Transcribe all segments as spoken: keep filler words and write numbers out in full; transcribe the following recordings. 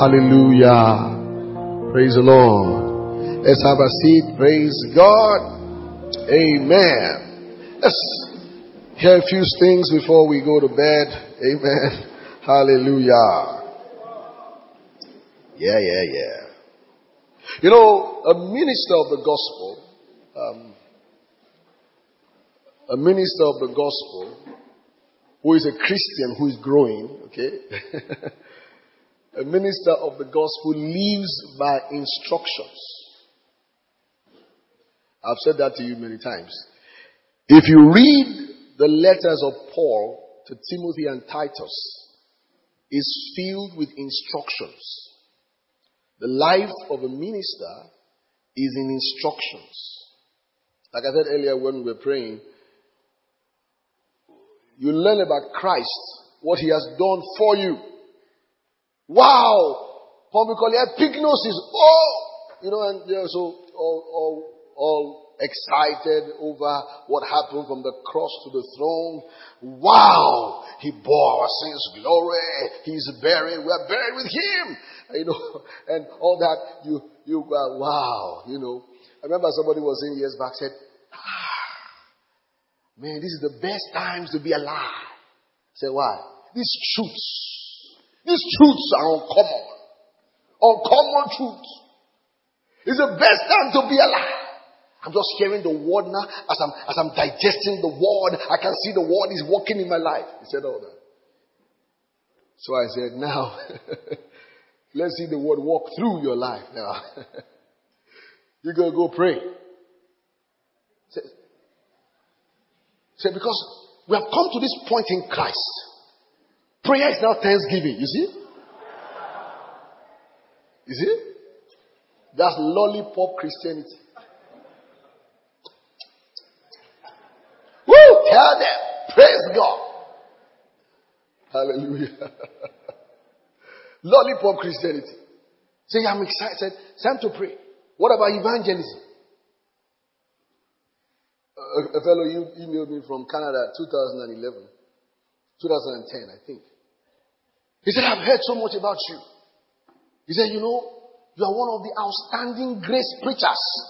Hallelujah. Praise the Lord. Let's have a seat. Praise God. Amen. Let's hear a few things before we go to bed. Amen. Hallelujah. Yeah, yeah, yeah. You know, a minister of the gospel, um, a minister of the gospel who is a Christian who is growing, okay? A minister of the gospel lives by instructions. I've said that to you many times. If you read the letters of Paul to Timothy and Titus, it's filled with instructions. The life of a minister is in instructions. Like I said earlier when we were praying, you learn about Christ, what he has done for you. Wow! Publicly, epignosis. Oh! You know, and they're so all, all, all excited over what happened from the cross to the throne. Wow! He bore our sins, glory. He's buried. We're buried with him. You know, and all that. You, you, uh, wow. You know, I remember somebody was saying years back, said, ah, man, this is the best times to be alive. I said, why? These truths. These truths are uncommon. Uncommon truths. It's the best time to be alive. I'm just hearing the word now. As I'm, as I'm digesting the word, I can see the word is working in my life. He said all that. So I said, now, let's see the word walk through your life now. You're going to go pray. Say, say, because we have come to this point in Christ. Prayer is now thanksgiving. You see? You see? That's lollipop Christianity. Woo! Tell them. Praise God. Hallelujah. Lollipop Christianity. Say, I'm excited. It's time to pray. What about evangelism? A, a fellow you emailed me from Canada, two thousand eleven, two thousand ten, I think. He said, I've heard so much about you. He said, you know, you are one of the outstanding grace preachers.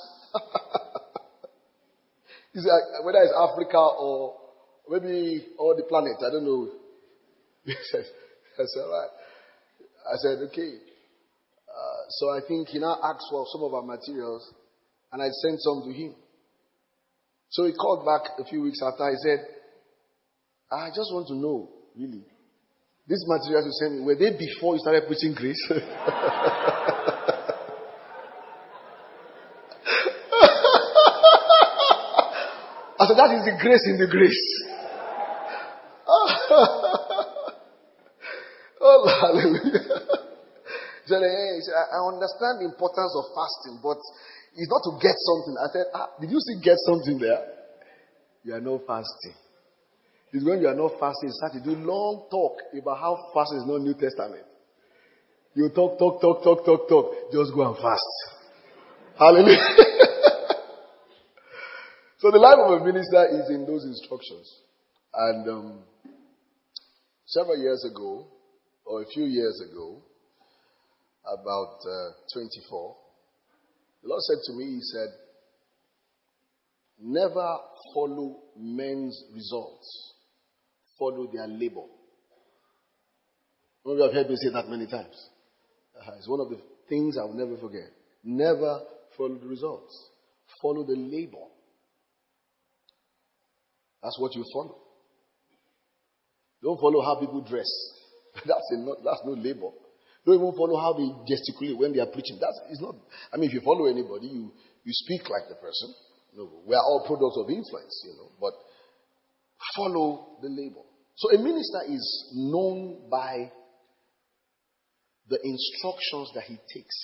He said, whether it's Africa or maybe all the planet, I don't know. He said, I said, all right. I said, okay. Uh, so I think he now asked for some of our materials, and I sent some to him. So he called back a few weeks after. He said, I just want to know, really, these materials you sent me, were they before you started preaching grace? I said, that is the grace in the grace. Oh, hallelujah. He said, hey, he said, I understand the importance of fasting, but it's not to get something. I said, ah, did you see get something there? You are not fasting. It's when you are not fasting, you start to do long talk about how fasting is not New Testament. You talk, talk, talk, talk, talk, talk. Just go and fast. Hallelujah. So the life of a minister is in those instructions. And um, several years ago, or a few years ago, about uh, twenty-four, the Lord said to me, he said, never follow men's results. Follow their labor. Maybe I've heard me say that many times. Uh, it's one of the things I will never forget. Never follow the results. Follow the labor. That's what you follow. Don't follow how people dress. That's a not, that's no labor. Don't even follow how they gesticulate when they are preaching. That's it's not. I mean, if you follow anybody, you you speak like the person. No, we are all products of influence, you know. But follow the labor. So a minister is known by the instructions that he takes.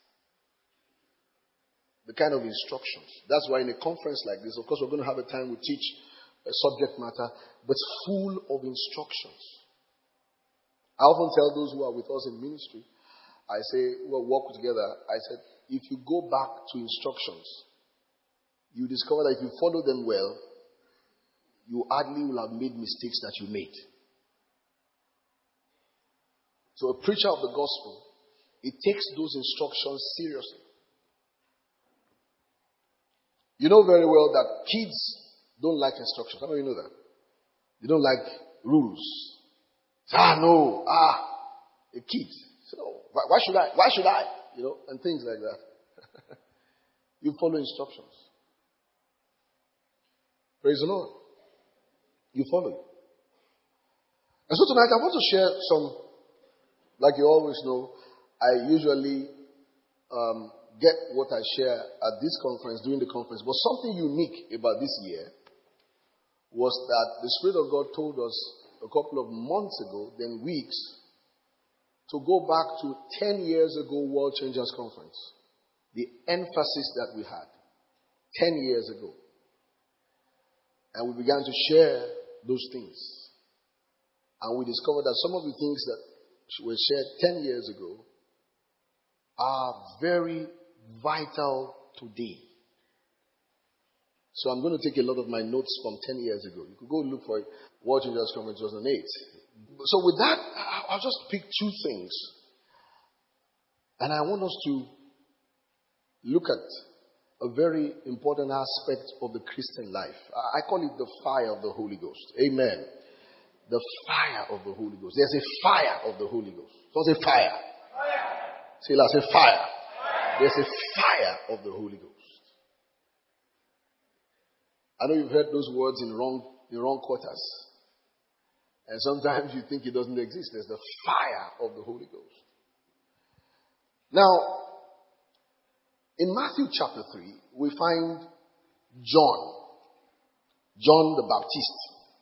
The kind of instructions. That's why in a conference like this, of course, we're going to have a time we teach a subject matter, but full of instructions. I often tell those who are with us in ministry, I say, we'll work together. I said, if you go back to instructions, you discover that if you follow them well, you hardly will have made mistakes that you made. So a preacher of the gospel it takes those instructions seriously. You know very well that kids don't like instructions. How do you know that? They don't like rules. Ah, no. Ah, a kid. So, why, why should I? Why should I? You know, and things like that. You follow instructions. Praise the Lord. You follow it. And so tonight I want to share some, like you always know, I usually um, get what I share at this conference, during the conference. But something unique about this year was that the Spirit of God told us a couple of months ago, then weeks, to go back to ten years ago World Changers Conference. The emphasis that we had ten years ago. And we began to share those things. And we discovered that some of the things that were shared ten years ago are very vital today. So I'm going to take a lot of my notes from ten years ago. You could go look for it. World Changers Conference two thousand eight. So with that, I'll just pick two things. And I want us to look at a very important aspect of the Christian life. I call it the fire of the Holy Ghost. Amen. The fire of the Holy Ghost. There's a fire of the Holy Ghost. So say fire. Fire. Say loud, say fire. Fire. There's a fire of the Holy Ghost. I know you've heard those words in wrong in wrong quarters. And sometimes you think it doesn't exist. There's the fire of the Holy Ghost. Now, in Matthew chapter three, we find John. John the Baptist.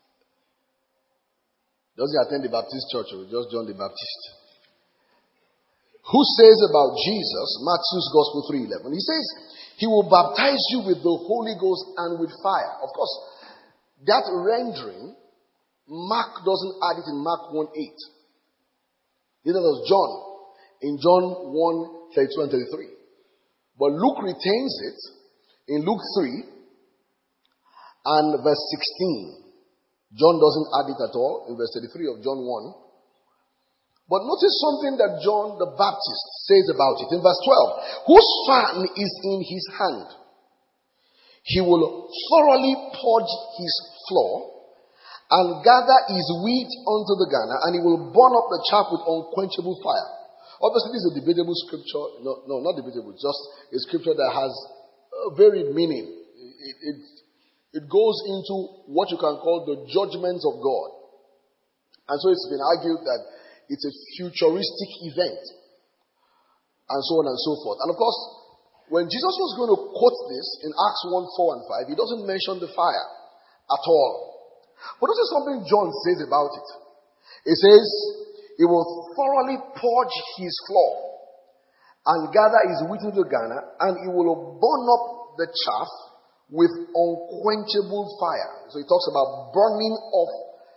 Doesn't attend the Baptist church, or just John the Baptist. Who says about Jesus, Matthew's Gospel three eleven, he says, he will baptize you with the Holy Ghost and with fire. Of course, that rendering, Mark doesn't add it in Mark one eight. Neither does John in John one thirty-two and thirty-three. But Luke retains it in Luke three and verse sixteen. John doesn't add it at all in verse thirty-three of John one. But notice something that John the Baptist says about it. In verse twelve, whose fan is in his hand. He will thoroughly purge his floor and gather his wheat unto the garner, and he will burn up the chaff with unquenchable fire. Obviously, this is a debatable scripture. No, no, not debatable. Just a scripture that has a varied meaning. It, it, it goes into what you can call the judgments of God. And so it's been argued that it's a futuristic event. And so on and so forth. And of course, when Jesus was going to quote this in Acts one, four and five, he doesn't mention the fire at all. But notice something John says about it. He says, he will thoroughly purge his floor and gather his wheat into the garner, and he will burn up the chaff with unquenchable fire. So he talks about burning off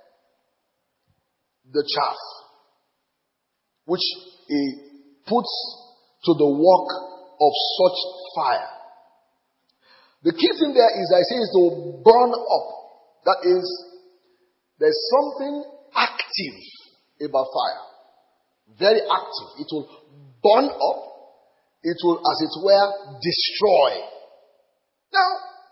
the chaff, which he puts to the work of such fire. The key thing there is that he says to burn up. That is, there's something active about fire. Very active. It will burn up. It will, as it were, destroy. Now,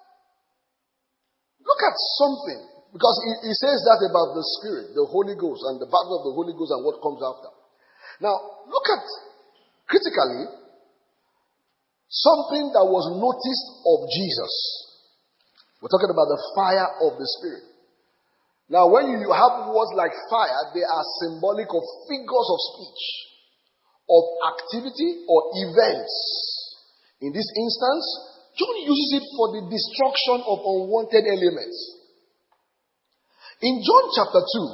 look at something. Because he, he says that about the Spirit, the Holy Ghost, and the battle of the Holy Ghost and what comes after. Now, look at, critically, something that was noticed of Jesus. We're talking about the fire of the Spirit. Now, when you have words like fire, they are symbolic of figures of speech, of activity or events. In this instance, John uses it for the destruction of unwanted elements. In John chapter two,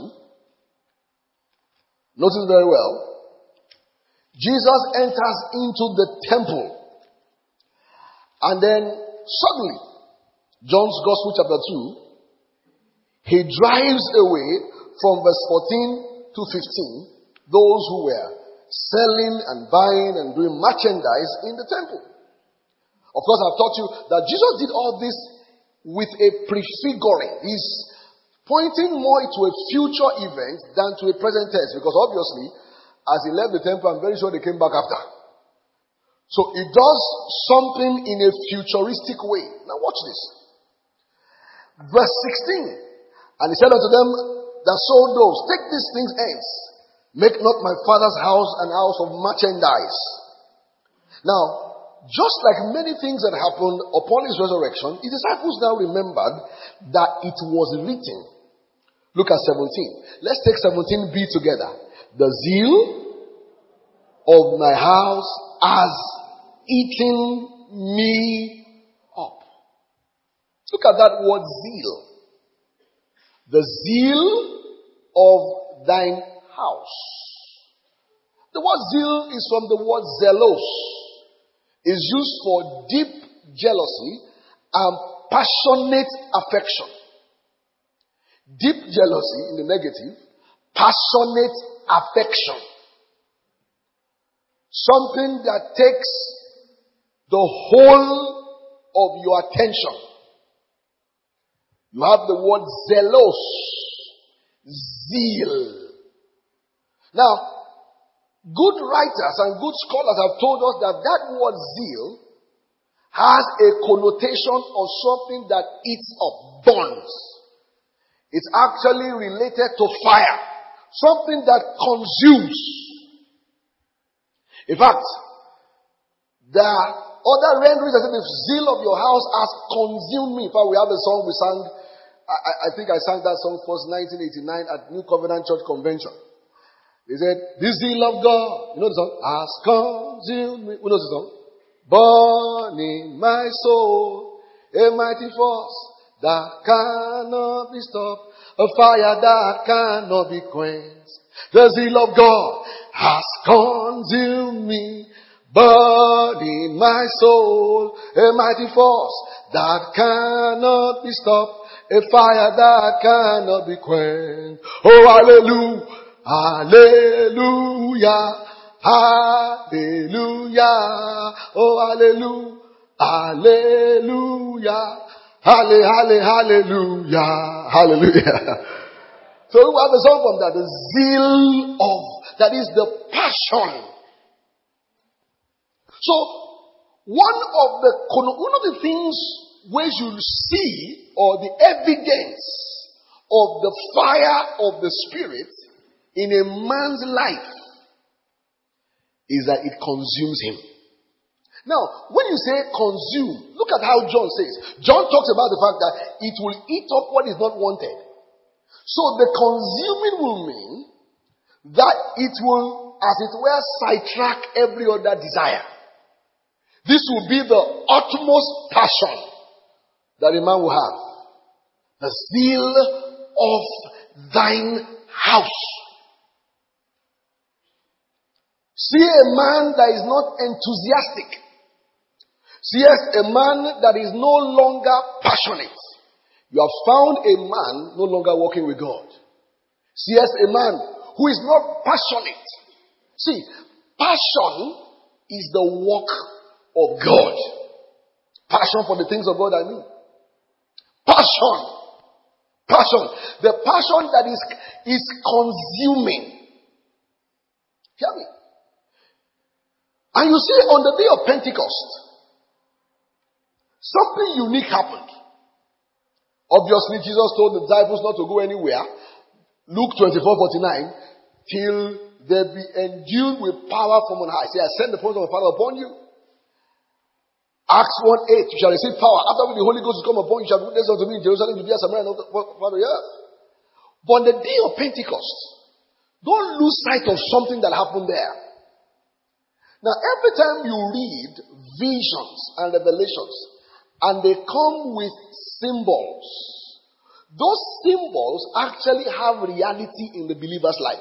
notice very well, Jesus enters into the temple. And then suddenly, John's Gospel chapter two, he drives away from verse fourteen to fifteen those who were selling and buying and doing merchandise in the temple. Of course, I've taught you that Jesus did all this with a prefiguring. He's pointing more to a future event than to a present tense, because obviously, As he left the temple, I'm very sure they came back after. So it does something in a futuristic way. Now watch this. Verse sixteen. And he said unto them that sold those, take these things hence. Make not my father's house an house of merchandise. Now, just like many things that happened upon his resurrection, his disciples now remembered that it was written. Look at seventeen. Let's take seventeen B together. The zeal of my house has eaten me up. Look at that word zeal. The zeal of thine house. The word zeal is from the word zelos. Is used for deep jealousy and passionate affection. Deep jealousy in the negative, passionate affection. Something that takes the whole of your attention. You have the word zelos, zeal. Now, good writers and good scholars have told us that that word zeal has a connotation of something that eats up, burns. It's actually related to fire. Something that consumes. In fact, the other renderings that say the zeal of your house has consumed me. In fact, we have a song we sang. I, I think I sang that song first nineteen eighty-nine at New Covenant Church Convention. They said, the zeal of God, you know the song? Has consumed me. Who knows the song? Burning my soul, a mighty force that cannot be stopped, a fire that cannot be quenched. The zeal of God has consumed me, burning my soul, a mighty force that cannot be stopped, a fire that cannot be quenched. Oh, hallelujah, hallelujah, hallelujah, oh, hallelujah, hallelujah, halle, halle, hallelujah, hallelujah. So we have a song from that, the zeal of, that is the passion. So, one of the, one of the things where you see, or the evidence of the fire of the Spirit in a man's life is that it consumes him. Now, when you say consume, look at how John says. John talks about the fact that it will eat up what is not wanted. So the consuming will mean that it will, as it were, sidetrack every other desire. This will be the utmost passion that a man will have. The zeal of thine house. See a man that is not enthusiastic. See a man that is no longer passionate. You have found a man no longer walking with God. See a man who is not passionate. See, passion is the work of God. Passion for the things of God, I mean. Passion. Passion. The passion that is, is consuming. Hear me. And you see, on the day of Pentecost, something unique happened. Obviously, Jesus told the disciples not to go anywhere. Luke twenty-four forty-nine. Till they be endued with power from on high. Say, I send the promise of my Father upon you. Acts one eight. You shall receive power. After the Holy Ghost will come upon you, you shall be witnesses unto me in Jerusalem, Judea, Samaria, and all the earth. But on the day of Pentecost, don't lose sight of something that happened there. Now, every time you read visions and revelations, and they come with symbols, those symbols actually have reality in the believer's life.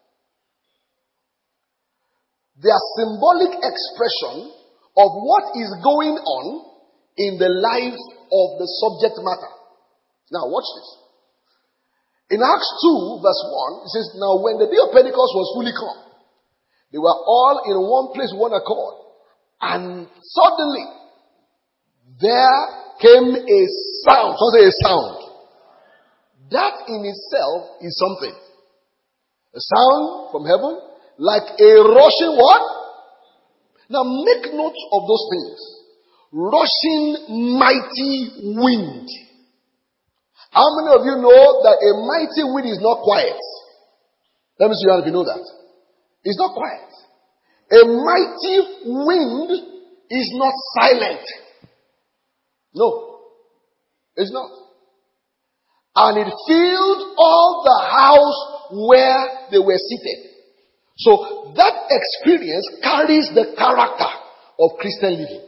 They are symbolic expression of what is going on in the life of the subject matter. Now, watch this. In Acts two, verse one, it says, now when the day of Pentecost was fully come, they were all in one place, one accord. And suddenly, there came a sound. So say a sound. That in itself is something. A sound from heaven, Like a rushing what? Now make note of those things. Rushing mighty wind. How many of you know that a mighty wind is not quiet? Let me see if you know that. It's not quiet. A mighty wind is not silent. No, it's not. And it filled all the house where they were seated. So that experience carries the character of Christian living.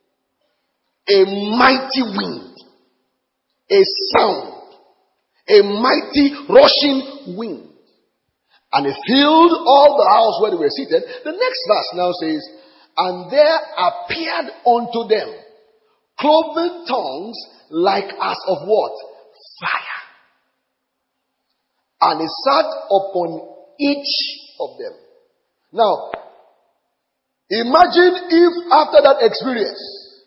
A mighty wind, a sound, a mighty rushing wind. And it filled all the house where they were seated. The next verse now says, and there appeared unto them cloven tongues like as of what? Fire. And it sat upon each of them. Now, imagine if after that experience,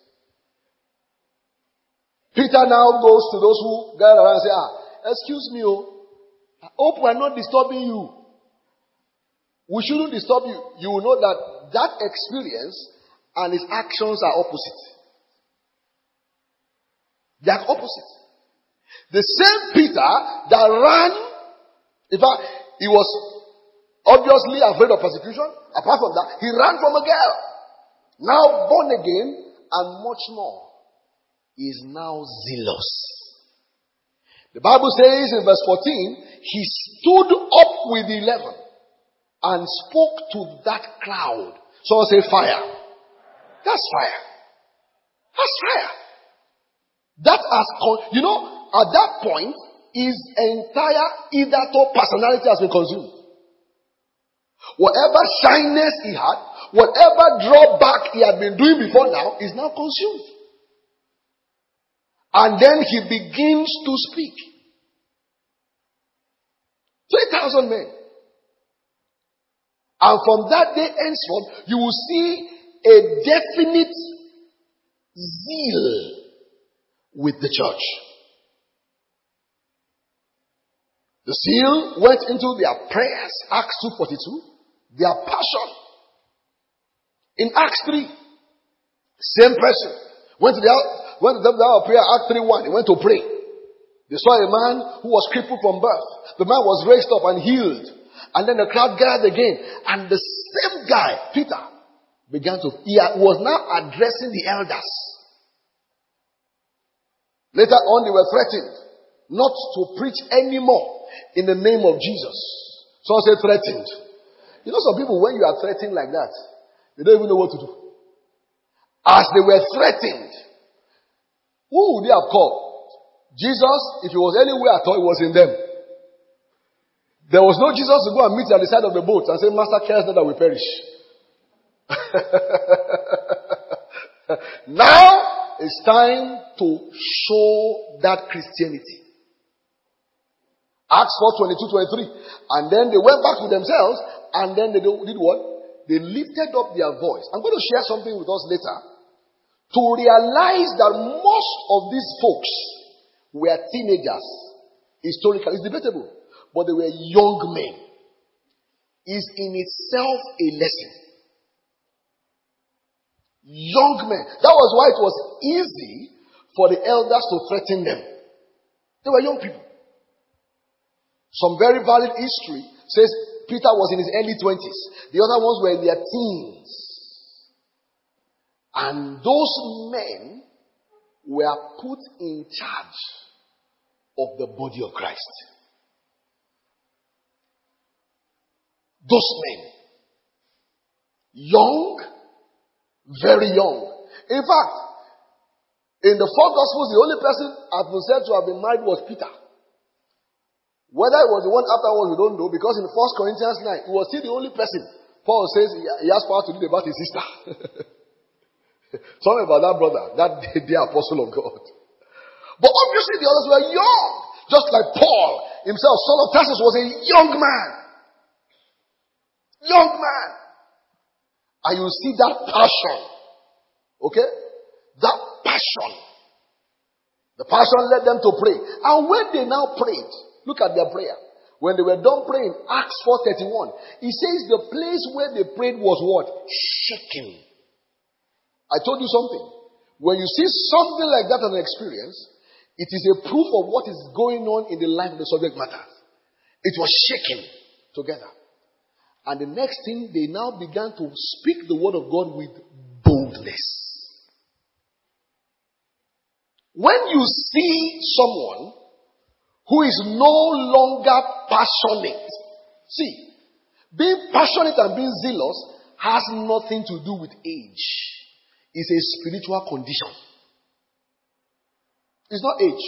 Peter now goes to those who gather around and say, ah, excuse me, oh, I hope we're not disturbing you. We shouldn't disturb you. You will know that that experience and his actions are opposite. They are opposite. The same Peter that ran, in fact, he was obviously afraid of persecution. Apart from that, he ran from a girl. Now born again and much more. He is now zealous. The Bible says in verse fourteen, he stood up with the eleven and spoke to that cloud. Someone say fire. That's fire. That's fire. That has, con- you know, at that point, his entire Idato personality has been consumed. Whatever shyness he had, whatever drawback he had been doing before now, is now consumed. And then he begins to speak. three thousand men. And from that day henceforth, you will see a definite zeal with the church. The zeal went into their prayers, Acts two forty-two, their passion. In Acts three, same person went to the went to the hour of prayer, Acts three one, he went to pray. They saw a man who was crippled from birth. The man was raised up and healed. And then the crowd gathered again. And the same guy, Peter, began to, he was now addressing the elders. Later on, they were threatened not to preach anymore in the name of Jesus. Someone said threatened. You know, some people, when you are threatened like that, they don't even know what to do. As they were threatened, who would they have called? Jesus, if he was anywhere at all, it was in them. There was no Jesus to go and meet at the side of the boat and say, Master, cares not that we perish. Now it's time to show that Christianity. Acts four twenty-two twenty-three. And then they went back to themselves and then they did what? They lifted up their voice. I'm going to share something with us later to realize that most of these folks were teenagers. Historically, it's debatable. But they were young men. Is in itself a lesson. Young men. That was why it was easy for the elders to threaten them. They were young people. Some very valid history says Peter was in his early twenties. The other ones were in their teens. And those men were put in charge of the body of Christ. Those men. Young, very young. In fact, in the four Gospels, the only person I've been said to have been married was Peter. Whether it was the one afterwards, we don't know, because in First Corinthians nine, he was still the only person. Paul says he has power to do about his sister. Something about that brother, that the apostle of God. But obviously the others were young. Just like Paul himself, Saul of Tarsus was a young man. Young man. And you see that passion. Okay? That passion. The passion led them to pray. And when they now prayed, look at their prayer. When they were done praying, Acts four thirty-one, it says the place where they prayed was what? Shaking. I told you something. When you see something like that as an experience, it is a proof of what is going on in the life of the subject matter. It was shaking together. And the next thing, they now began to speak the word of God with boldness. When you see someone who is no longer passionate. See, being passionate and being zealous has nothing to do with age. It's a spiritual condition. It's not age.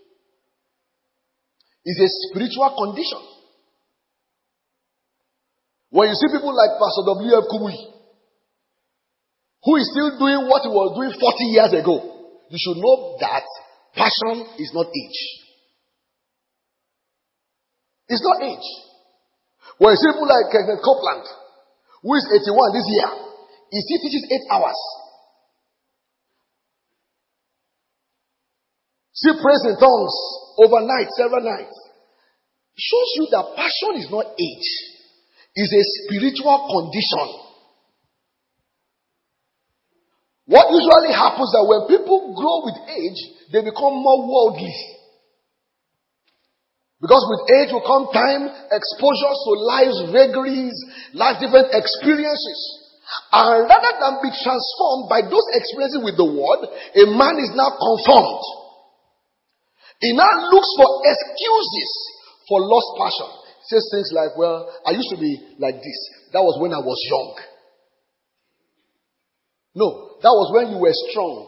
It's a spiritual condition. When you see people like Pastor W F Kumuyi, who is still doing what he was doing forty years ago, you should know that passion is not age. It's not age. When you see people like Kenneth Copeland, who is eighty-one this year, he still teaches eight hours. Still prays in tongues overnight, several nights. It shows you that passion is not age. It's a spiritual condition. What usually happens is that when people grow with age, they become more worldly. Because with age will come time, exposure to life's vagaries, life's different experiences. And rather than be transformed by those experiences with the word, a man is now conformed. He now looks for excuses for lost passion. He says things like, well, I used to be like this. That was when I was young. No, that was when you were strong.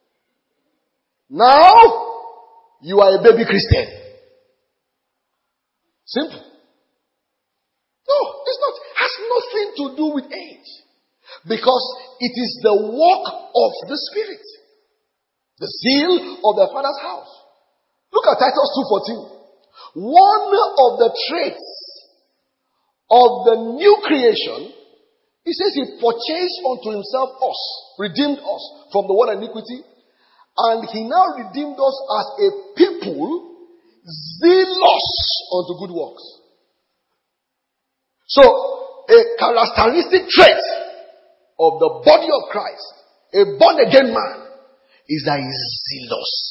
Now, you are a baby Christian. Simple. No, it's not. It has nothing to do with age. Because it is the work of the Spirit. The zeal of the Father's house. Look at Titus two fourteen. One of the traits of the new creation, he says he purchased unto himself us, redeemed us from the world of iniquity, and he now redeemed us as a people zealous unto good works. So, a characteristic trait of the body of Christ, a born again man, is that he is zealous.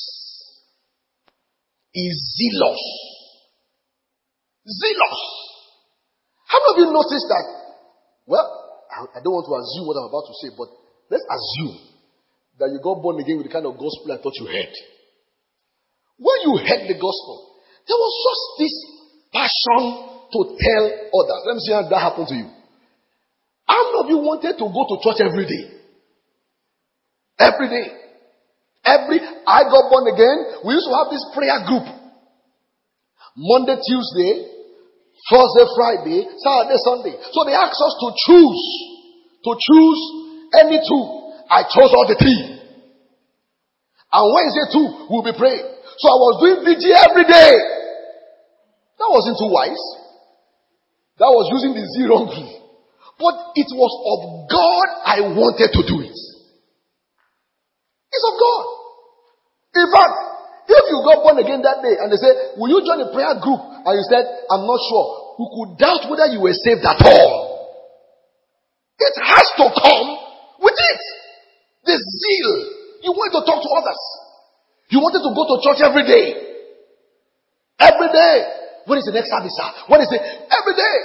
He is zealous. Zealous. How many of you noticed that? Well, I, I don't want to assume what I'm about to say, but let's assume that you got born again with the kind of gospel I thought you heard. When you heard the gospel, there was just this passion to tell others. Let me see how that happened to you. How many of you wanted to go to church every day? Every day. Every, I got born again. We used to have this prayer group. Monday, Tuesday, Thursday, Friday, Saturday, Sunday. So they asked us to choose. To choose any two. I chose all the three. And Wednesday too, we'll be praying. So I was doing V G every day. That wasn't too wise. That was using the Z wrongly. But it was of God I wanted to do it. It's of God. In fact, if you got born again that day and they say, will you join a prayer group? And you said, I'm not sure. You could doubt whether you were saved at all. It has to come with it. The zeal. You want to talk to others. You wanted to go to church every day. Every day. When is the next service, sir? When is it? Every day.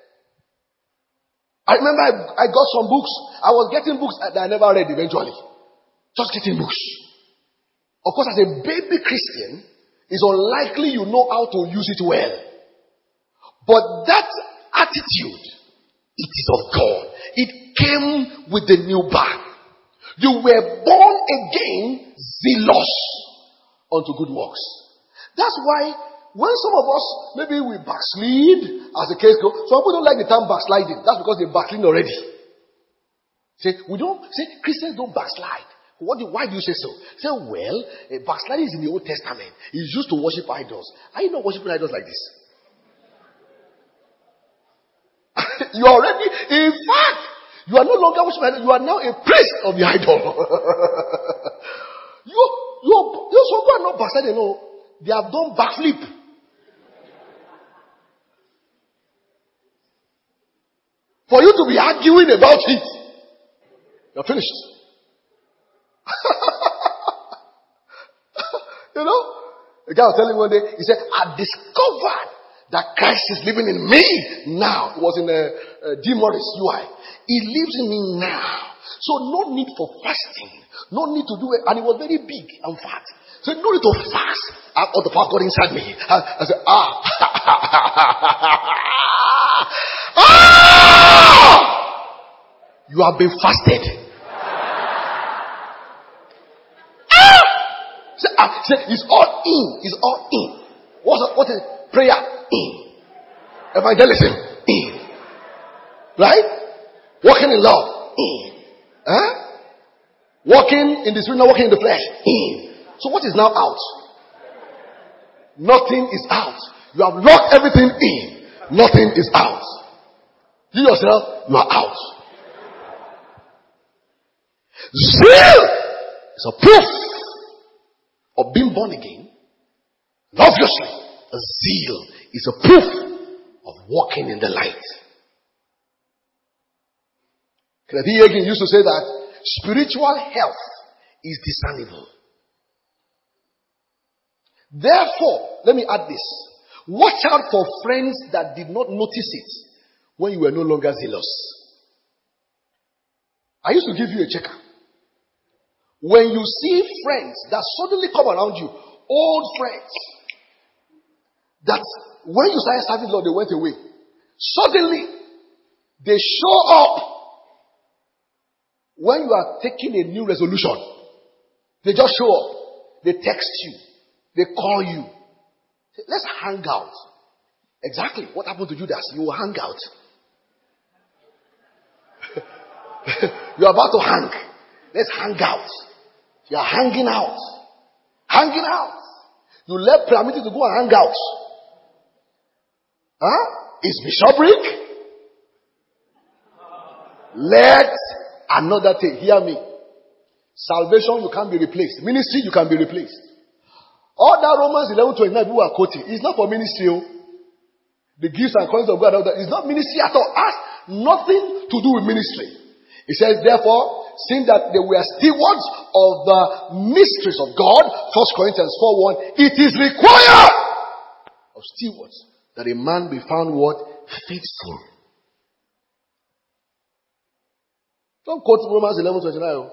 I remember I, I got some books. I was getting books that I never read eventually. Just getting books. Of course, as a baby Christian, it's unlikely you know how to use it well. But that attitude, it is of God. It came with the new birth. You were born again zealous unto good works. That's why when some of us, maybe we backslid, as the case goes, some people don't like the term backsliding. That's because they're backsliding already. Say, we don't, say, Christians don't backslide. What do, why do you say so? Say, well, a backsliding is in the Old Testament. It's used to worship idols. Are you not worshiping idols like this? You are already, in fact, you are no longer worshiping idols. You are now a priest of the idol. you, you, you, some people are not backsliding. No, they have done backflip. For you to be arguing about it, you're finished. You know? The guy was telling me one day, he said, I discovered that Christ is living in me now. It was in a, a D. Morris U I. He lives in me now. So no need for fasting. No need to do it. And it was very big and fat. So no need to fast. I, all the power got inside me. I, I said, ah. Ah! You have been fasted. Ah! Say, ah, say, it's all in. It's all in. What's what is prayer? In. Evangelism? In. Right? Walking in love? In. Huh? Walking in the spirit, not walking in the flesh? In. So what is now out? Nothing is out. You have locked everything in. Nothing is out. You yourself, you are out. Zeal is a proof of being born again. And obviously, a zeal is a proof of walking in the light. Kenneth Hagin used to say that spiritual health is discernible. Therefore, let me add this. Watch out for friends that did not notice it when you were no longer zealous. I used to give you a checker. When you see friends that suddenly come around you, old friends, that when you started serving the Lord, they went away. Suddenly, they show up when you are taking a new resolution. They just show up. They text you. They call you. Say, let's hang out. Exactly. What happened to Judas? You will hang out. You are about to hang. Let's hang out. You are hanging out. Hanging out. You left Pyramid to go and hang out. Huh? Is bishopric? Let another thing. Hear me. Salvation, you can't be replaced. Ministry, you can be replaced. All that Romans eleven twenty-nine people are quoting, it's not for ministry. The gifts and callings of God, it's not ministry at all. Has nothing to do with ministry. It says, therefore, seeing that they were stewards of the mysteries of God, First Corinthians four one, it is required of stewards that a man be found what? Faithful. Don't quote Romans eleven twenty-nine.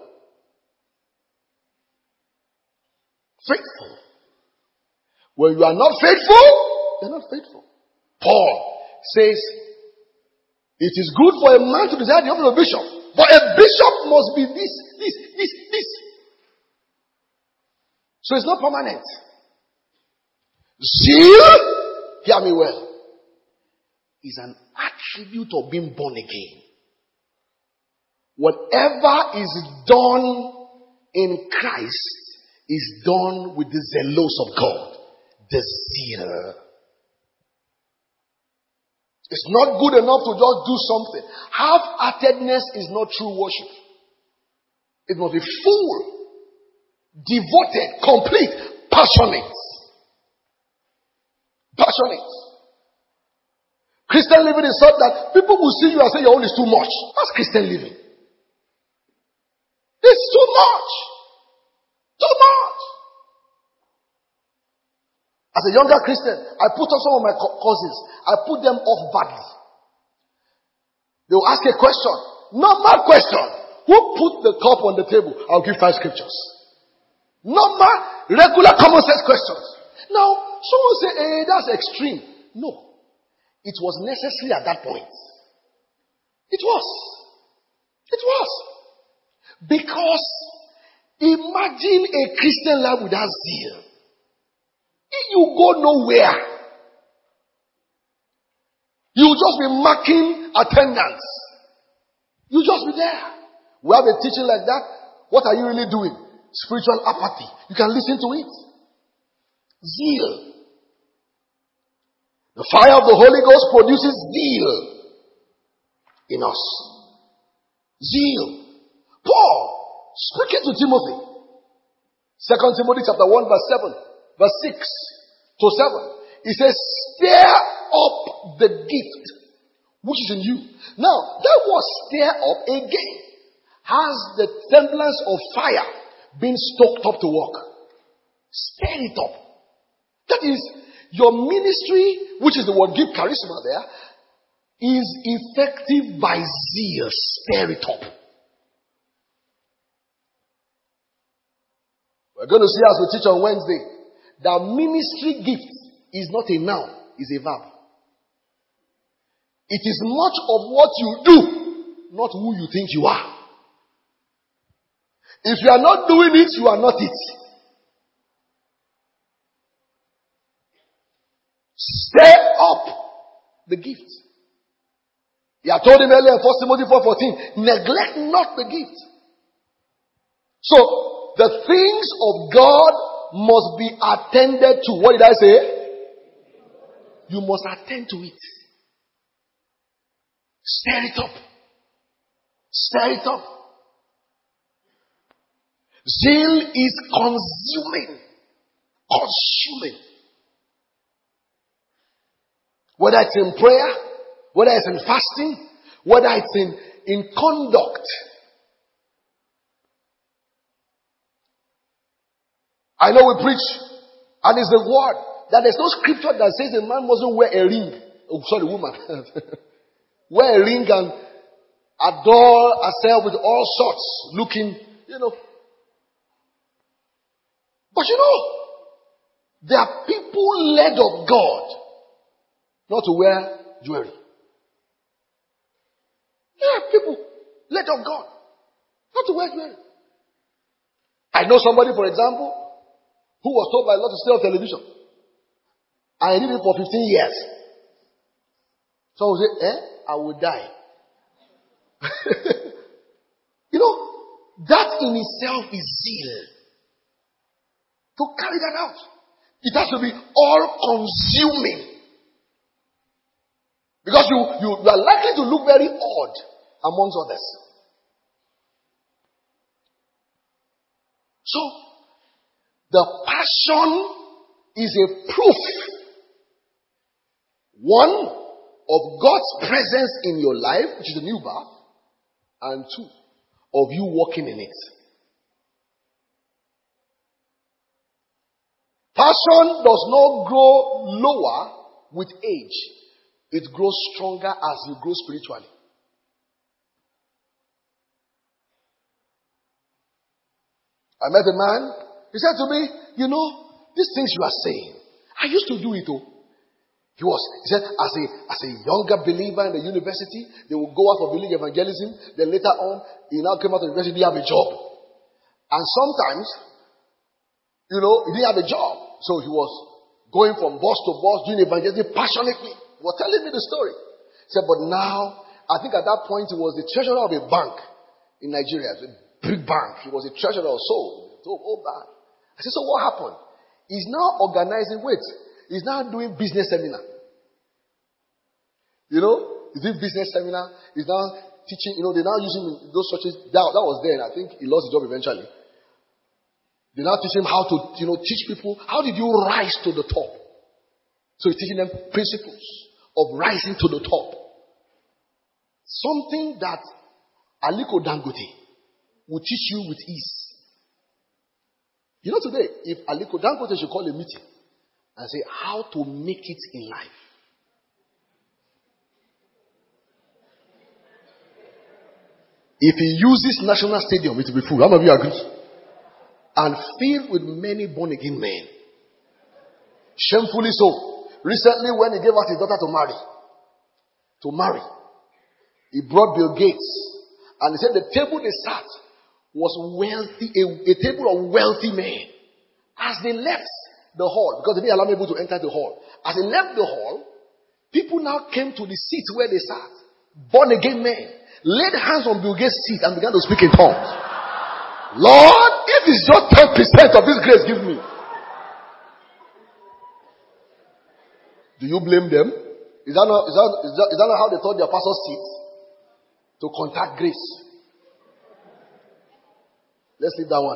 Faithful. When you are not faithful, you're not faithful. Paul says, it is good for a man to desire the office of a bishop, but a bishop must be this, this, this, this. So it's not permanent. Zeal, hear me well, is an attribute of being born again. Whatever is done in Christ is done with the zelos of God. The zeal. It's not good enough to just do something. Half-heartedness is not true worship. It must be full, devoted, complete, passionate. Passionate. Christian living is such that people will see you and say your own is too much. That's Christian living. It's too much. Too much. As a younger Christian, I put on some of my co- cousins. I put them off badly. They will ask a question. Normal question. Who put the cup on the table? I'll give five scriptures. Normal, regular, common sense questions. Now, someone say, eh, that's extreme. No. It was necessary at that point. It was. It was. Because imagine a Christian life without zeal. You go nowhere. You just be marking attendance. You just be there. We have a teaching like that. What are you really doing? Spiritual apathy. You can listen to it. Zeal. The fire of the Holy Ghost produces zeal in us. Zeal. Paul, speaking to Timothy. Second Timothy chapter one verse seven. Verse six to seven. He says, stir up the gift which is in you. Now, that was stir up again. Has the semblance of fire been stoked up to work? Stir it up. That is, your ministry, which is the word give charisma there, is effective by zeal. Stir it up. We're going to see as we teach on Wednesday that ministry gift is not a noun, it's a verb. It is much of what you do, not who you think you are. If you are not doing it, you are not it. Stir up the gift. He had told him earlier in First Timothy four fourteen, neglect not the gift. So, the things of God must be attended to. What did I say? You must attend to it. Stir it up. Stir it up. Zeal is consuming. Consuming. Whether it's in prayer, whether it's in fasting, whether it's in, in conduct. I know we preach, and it's the word, that there's no scripture that says a man mustn't wear a ring. Oh, sorry, woman. Wear a ring and adore herself with all sorts, looking, you know. But you know, there are people led of God not to wear jewelry. There are people led of God not to wear jewelry. I know somebody, for example, who was told by the Lord to stay on television. And he did it for fifteen years. Someone will say, eh, I will die. You know, that in itself is zeal. To carry that out. It has to be all consuming. Because you, you, you are likely to look very odd amongst others. So, the passion is a proof, one, of God's presence in your life, which is a new birth, and two, of you walking in it. Passion does not grow lower with age. It grows stronger as you grow spiritually. I met a man. He said to me, you know, these things you are saying, I used to do it too. He was, he said, as a, as a younger believer in the university, they would go out for village evangelism. Then later on, he now came out of the university, he didn't have a job. And sometimes, you know, he didn't have a job. So he was going from bus to bus, doing evangelism passionately. He was telling me the story. He said, but now, I think at that point, he was the treasurer of a bank in Nigeria. A big bank. He was a treasurer or so. So, oh, bad. I said, so what happened? He's now organizing, wait, he's now doing business seminar. You know, he's doing business seminar. He's now teaching, you know, they're now using those churches. That, that was there, and I think he lost his job eventually. They now teach him how to, you know, teach people, how did you rise to the top? So he's teaching them principles of rising to the top. Something that Aliko Dangote will teach you with ease. You know today, if Aliko Dangote should call a meeting and say how to make it in life. If he uses National Stadium, it will be full. How many of you agree? And filled with many born again men. Shamefully so. Recently, when he gave out his daughter to marry, to marry, he brought Bill Gates, and he said the table they sat was wealthy, a, a table of wealthy men. As they left the hall, because they didn't allow people to enter the hall. As they left the hall, people now came to the seats where they sat. Born again men laid hands on Bill Gates' seat and began to speak in tongues. Lord, if it's just ten percent of this grace, give me. Do you blame them? Is that not, is that, is that, is that not how they thought their pastor sits? To contact grace. Let's leave that one.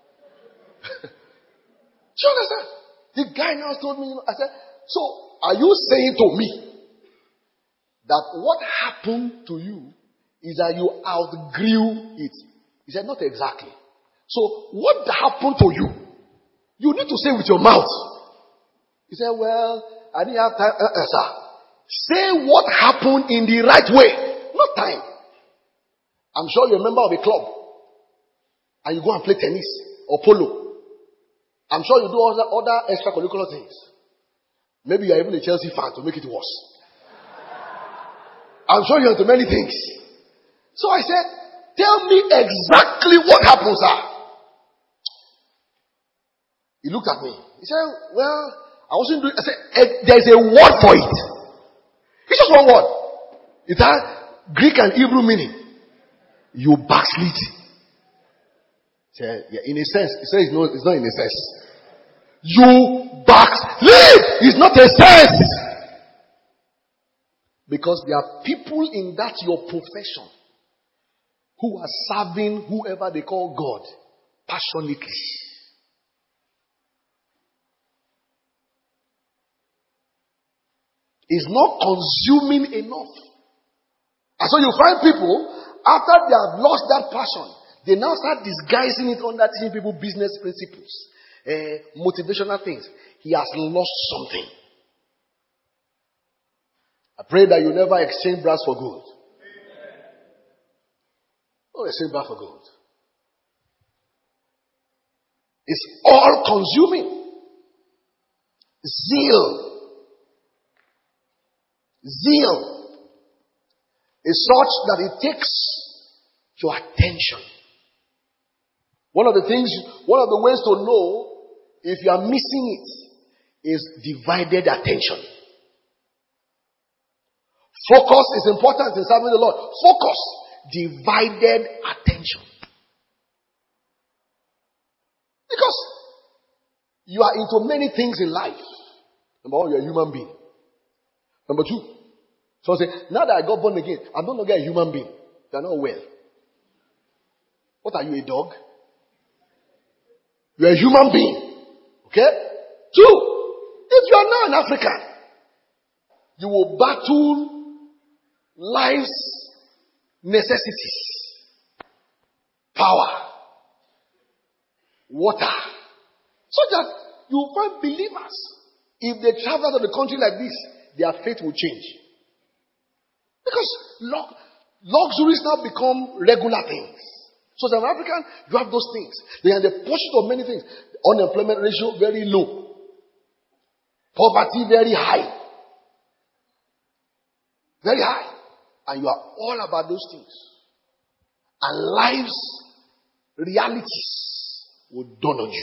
Do you understand? The guy now told me, you know, I said, so are you saying to me that what happened to you is that you outgrew it. He said, not exactly. So what happened to you? You need to say with your mouth. He said, well, I didn't have time. Uh, uh, sir. Say what happened in the right way. Not time. I'm sure you're a member of a club. And you go and play tennis or polo. I'm sure you do other, other extracurricular things. Maybe you're even a Chelsea fan to make it worse. I'm sure you're into many things. So I said, tell me exactly what happened, sir. He looked at me. He said, well, I wasn't doing, I said, eh, there's a word for it. It's just one word. It has Greek and Hebrew meaning. You backslid. He said, yeah, in a sense. He said, it's not, it's not in a sense. You backslid. It's not a sense. Because there are people in that your profession who are serving whoever they call God passionately. It's not consuming enough. And so you find people, after they have lost that passion, they now start disguising it under teaching people business principles, uh, motivational things. He has lost something. I pray that you never exchange brass for gold. Don't exchange brass for gold. It's all consuming. Zeal. Zeal is such that it takes your attention. One of the things, one of the ways to know if you are missing it is divided attention. Focus is important in serving the Lord. Focus, divided attention. Because you are into many things in life. Number one, you're a human being. Number two, so I say, now that I got born again, I'm no longer a human being. You're not well. What are you, a dog? You're a human being. Okay? Two, if you are now an African, you will battle life's necessities. Power. Water. So that you will find believers. If they travel to the country like this, their faith will change. Because lux- luxuries now become regular things. So as an African, you have those things. They are in the pursuit of many things. Unemployment ratio very low. Poverty very high. Very high. And you are all about those things. And life's realities will dawn on you.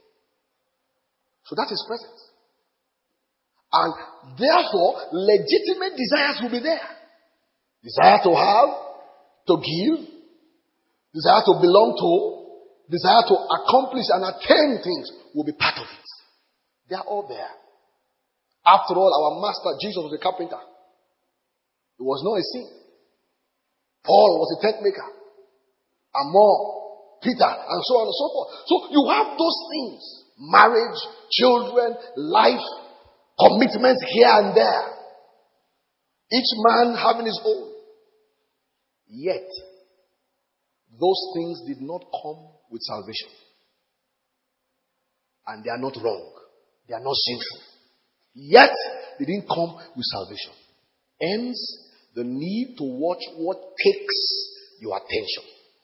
So that is present. And therefore, legitimate desires will be there. Desire to have, to give, desire to belong to, desire to accomplish and attain things will be part of it. They are all there. After all, our master Jesus was a carpenter. It was not a sin. Paul was a tent maker. And more, Peter, and so on and so forth. So you have those things. Marriage, children, life, commitments here and there. Each man having his own. Yet, those things did not come with salvation. And they are not wrong. They are not sinful. Yet, they didn't come with salvation. Hence, the need to watch what takes your attention.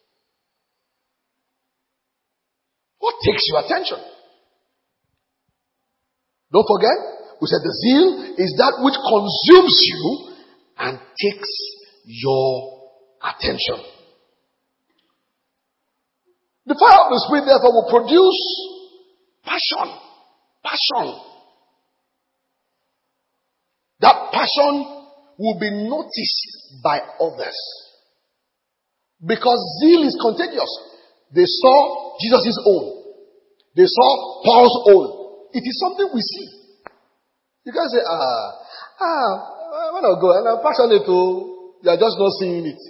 What takes your attention? Don't forget, we said the zeal is that which consumes you and takes your attention. The fire of the Spirit, therefore, will produce passion. Passion. That passion will be noticed by others. Because zeal is contagious. They saw Jesus' own. They saw Paul's own. It is something we see. You can't say, ah, ah, I want to go and I'm passionate to. You are just not seeing it.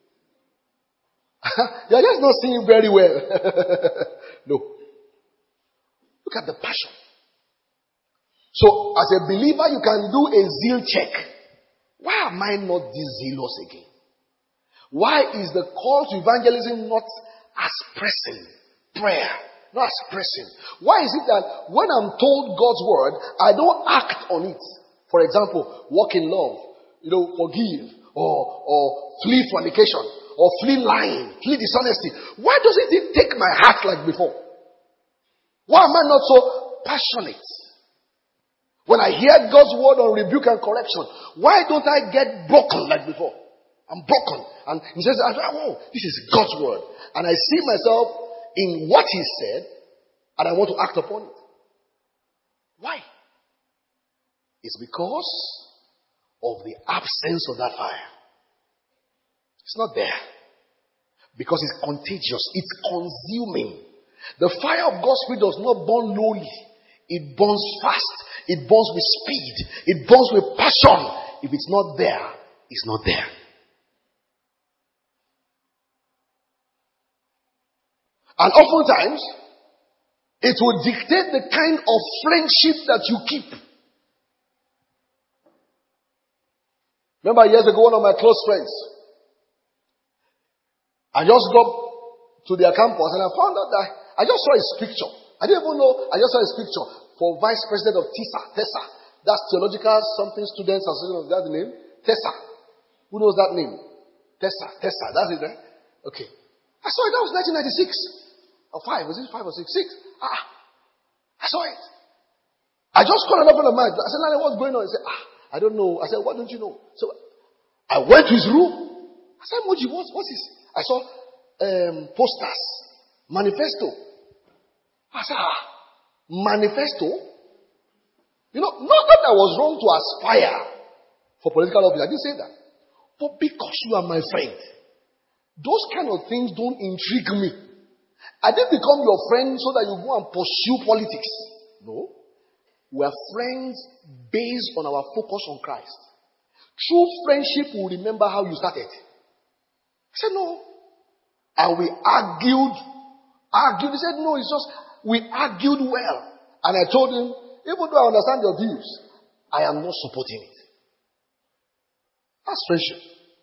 You are just not seeing it very well. No. Look at the passion. So, as a believer, you can do a zeal check. Why am I not this zealous again? Why is the call to evangelism not as pressing? Prayer, not as pressing. Why is it that when I'm told God's word, I don't act on it? For example, walk in love, you know, forgive, or, or flee fornication, or flee lying, flee dishonesty. Why doesn't it take my heart like before? Why am I not so passionate? When I hear God's word on rebuke and correction, why don't I get broken like before? I'm broken. And he says, oh, this is God's word. And I see myself in what he said, and I want to act upon it. Why? It's because of the absence of that fire. It's not there. Because it's contagious. It's consuming. The fire of God's Spirit does not burn lowly. It burns fast. It burns with speed. It burns with passion. If it's not there, it's not there. And oftentimes, it will dictate the kind of friendship that you keep. Remember years ago, one of my close friends, I just got to their campus and I found out that I just saw his picture. I didn't even know, I just saw his picture for vice president of TESA. TESA. That's Theological Something Students Association. That's the name? TESA. Who knows that name? TESA. TESA. That's it, right? Okay. I saw it. That was nineteen ninety-six. Or five. Was it five or six? Six. Ah. I saw it. I just called another friend of mine. I said, Lana, what's going on? He said, ah, I don't know. I said, what don't you know? So I went to his room. I said, Moji, what's, what's this? I saw um, posters. Manifesto. I said, ah, manifesto? You know, not that I was wrong to aspire for political office. I didn't say that. But because you are my friend, those kind of things don't intrigue me. I didn't become your friend so that you go and pursue politics. No. We are friends based on our focus on Christ. True friendship will remember how you started. I said, no. And we argued. Argued. He said, no, it's just, we argued well. And I told him, even though I understand your views, I am not supporting it. That's friendship.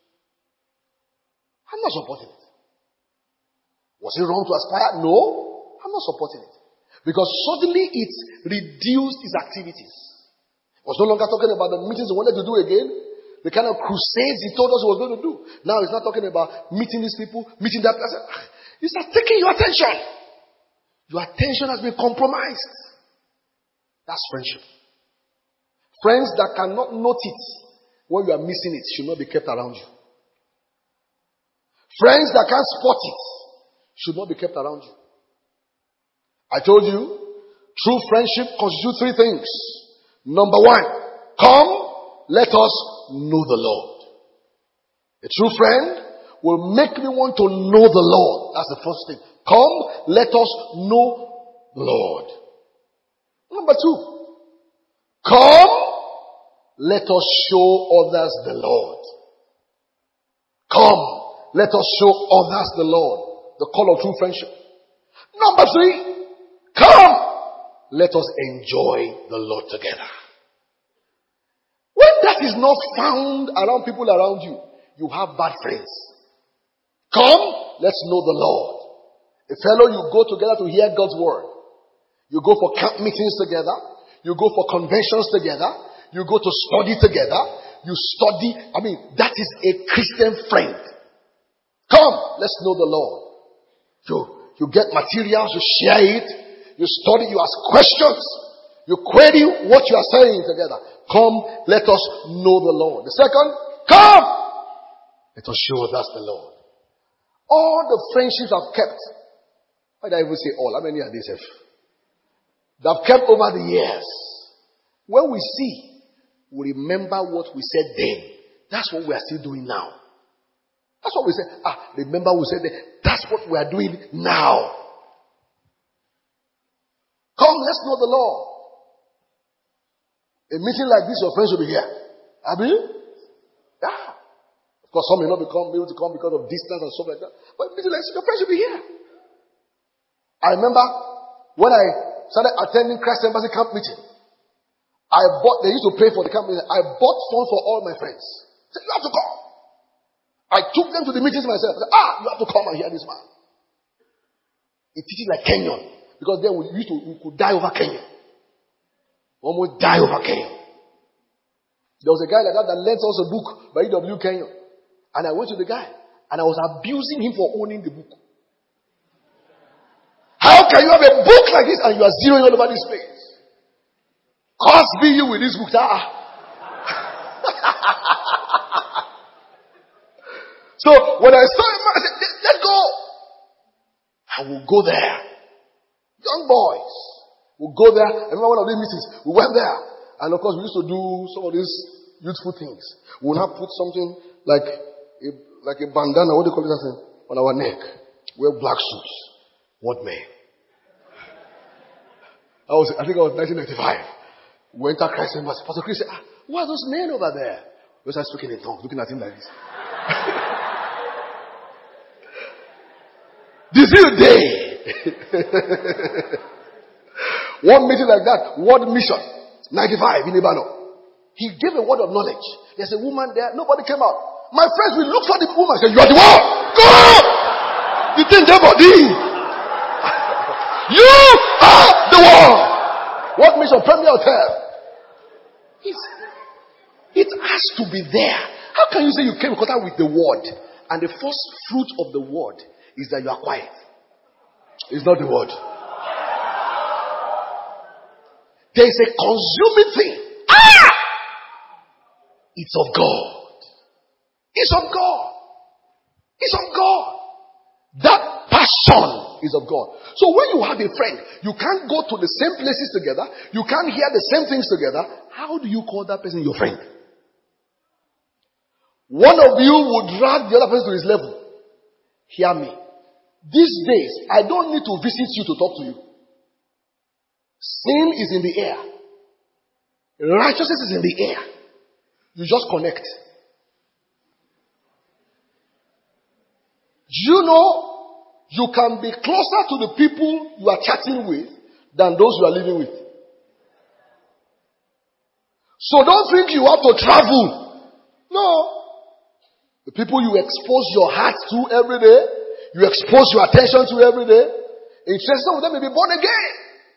I'm not supporting it. Was it wrong to aspire? No. I'm not supporting it. Because suddenly it reduced his activities. He was no longer talking about the meetings he wanted to do again. The kind of crusades he told us he was going to do. Now he's not talking about meeting these people, meeting that person. He's not taking your attention. Your attention has been compromised. That's friendship. Friends that cannot note it when you are missing it should not be kept around you. Friends that can't spot it should not be kept around you. I told you, true friendship constitutes three things. Number one, come, let us know the Lord. A true friend will make me want to know the Lord. That's the first thing. Come, let us know the Lord. Number two, come, let us show others the Lord. Come, let us show others the Lord. The call of true friendship. Number three, come, let us enjoy the Lord together. When that is not found around people around you, you have bad friends. Come, let's know the Lord. A fellow, you go together to hear God's word. You go for camp meetings together. You go for conventions together. You go to study together. You study. I mean, that is a Christian friend. Come, let's know the Lord. You, you get materials, you share it. You study, you ask questions. You query what you are saying together. Come, let us know the Lord. The second, come, let us show us the Lord. All the friendships I've kept. Why did I even say all? How many are these? That I've kept over the years. When we see, we remember what we said then. That's what we are still doing now. That's what we said. Ah, remember we said then. That's what we are doing now. Come, let's know the Lord. A meeting like this, your friends will be here. Have you? Yeah. Of course, some may not become able to come because of distance and stuff like that. But a meeting like this, your friends will be here. I remember when I started attending Christ Embassy camp meeting, I bought, they used to pay for the camp meeting. I bought phone for all my friends. Said, you have to come. I took them to the meetings myself. I said, ah, you have to come and hear this man. He teaches like Kenyon. Because then we used to, we could die over Kenyon. Almost die over Kenyon. There was a guy like that that lent us a book by E W Kenyon. And I went to the guy. And I was abusing him for owning the book. How can you have a book like this and you are zeroing all over this place? Curse be you with this book. Ah. So when I saw him, I said, let's go. I will go there. Young boys will go there. I remember one of these meetings. We went there. And of course, we used to do some of these youthful things. We would have put something like a, like a bandana, what do you call it, that thing, on our neck. Wear black suits. What man? I was, I think I was nineteen ninety-five. We entered Christ Embassy. Pastor Chris said, ah, who are those men over there? We started speaking in tongues, looking at him like this. This is the day. One meeting like that, World Mission, ninety-five in Ibano. He gave a word of knowledge. There's a woman there, nobody came out. My friends, we looked for the woman and said, you are the one. Go! You think they're body? You are the one. What mission? Premier Hotel. It's, it has to be there. How can you say you came in contact with the word and the first fruit of the word is that you are quiet? It's not the word. There is a consuming thing. Ah! It's of God. It's of God. It's of God. That passion is of God. So when you have a friend, you can't go to the same places together. You can't hear the same things together. How do you call that person your friend? One of you would drag the other person to his level. Hear me. These days, I don't need to visit you to talk to you. Sin is in the air. Righteousness is in the air. You just connect. You know, you can be closer to the people you are chatting with than those you are living with. So don't think you have to travel. No. The people you expose your heart to every day, you expose your attention to every day, in fact, some of them may be born again.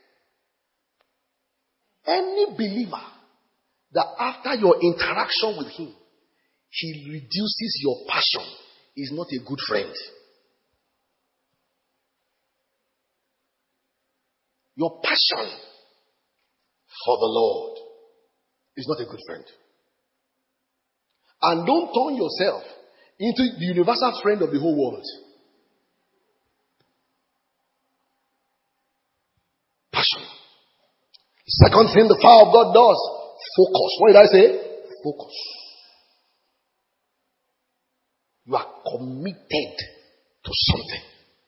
Any believer that after your interaction with him, he reduces your passion is not a good friend. Your passion for the Lord is not a good friend. And don't turn yourself into the universal friend of the whole world. Passion. Second thing the power of God does, focus. What did I say? Focus. You are committed to something.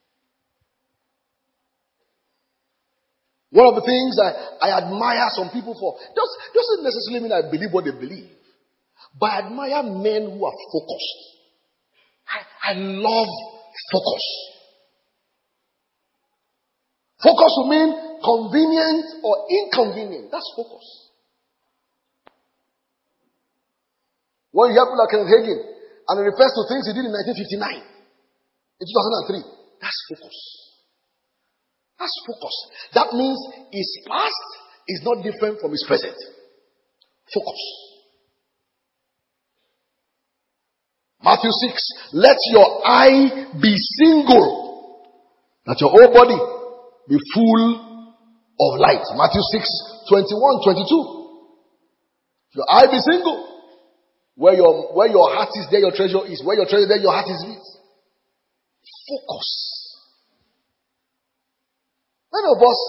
One of the things I, I admire some people for, does, doesn't necessarily mean I believe what they believe. But I admire men who are focused. I, I love focus. Focus will mean convenient or inconvenient. That's focus. When you hear people like Kenneth Hagin, and it refers to things he did in nineteen fifty-nine, in two thousand three, that's focus. That's focus. That means his past is not different from his present. Focus. Matthew six, let your eye be single, that your whole body be full of light. Matthew six, twenty-one, twenty-two. Your eye be single. Where your, where your heart is, there your treasure is. Where your treasure, there your heart is with. Focus. Many of us,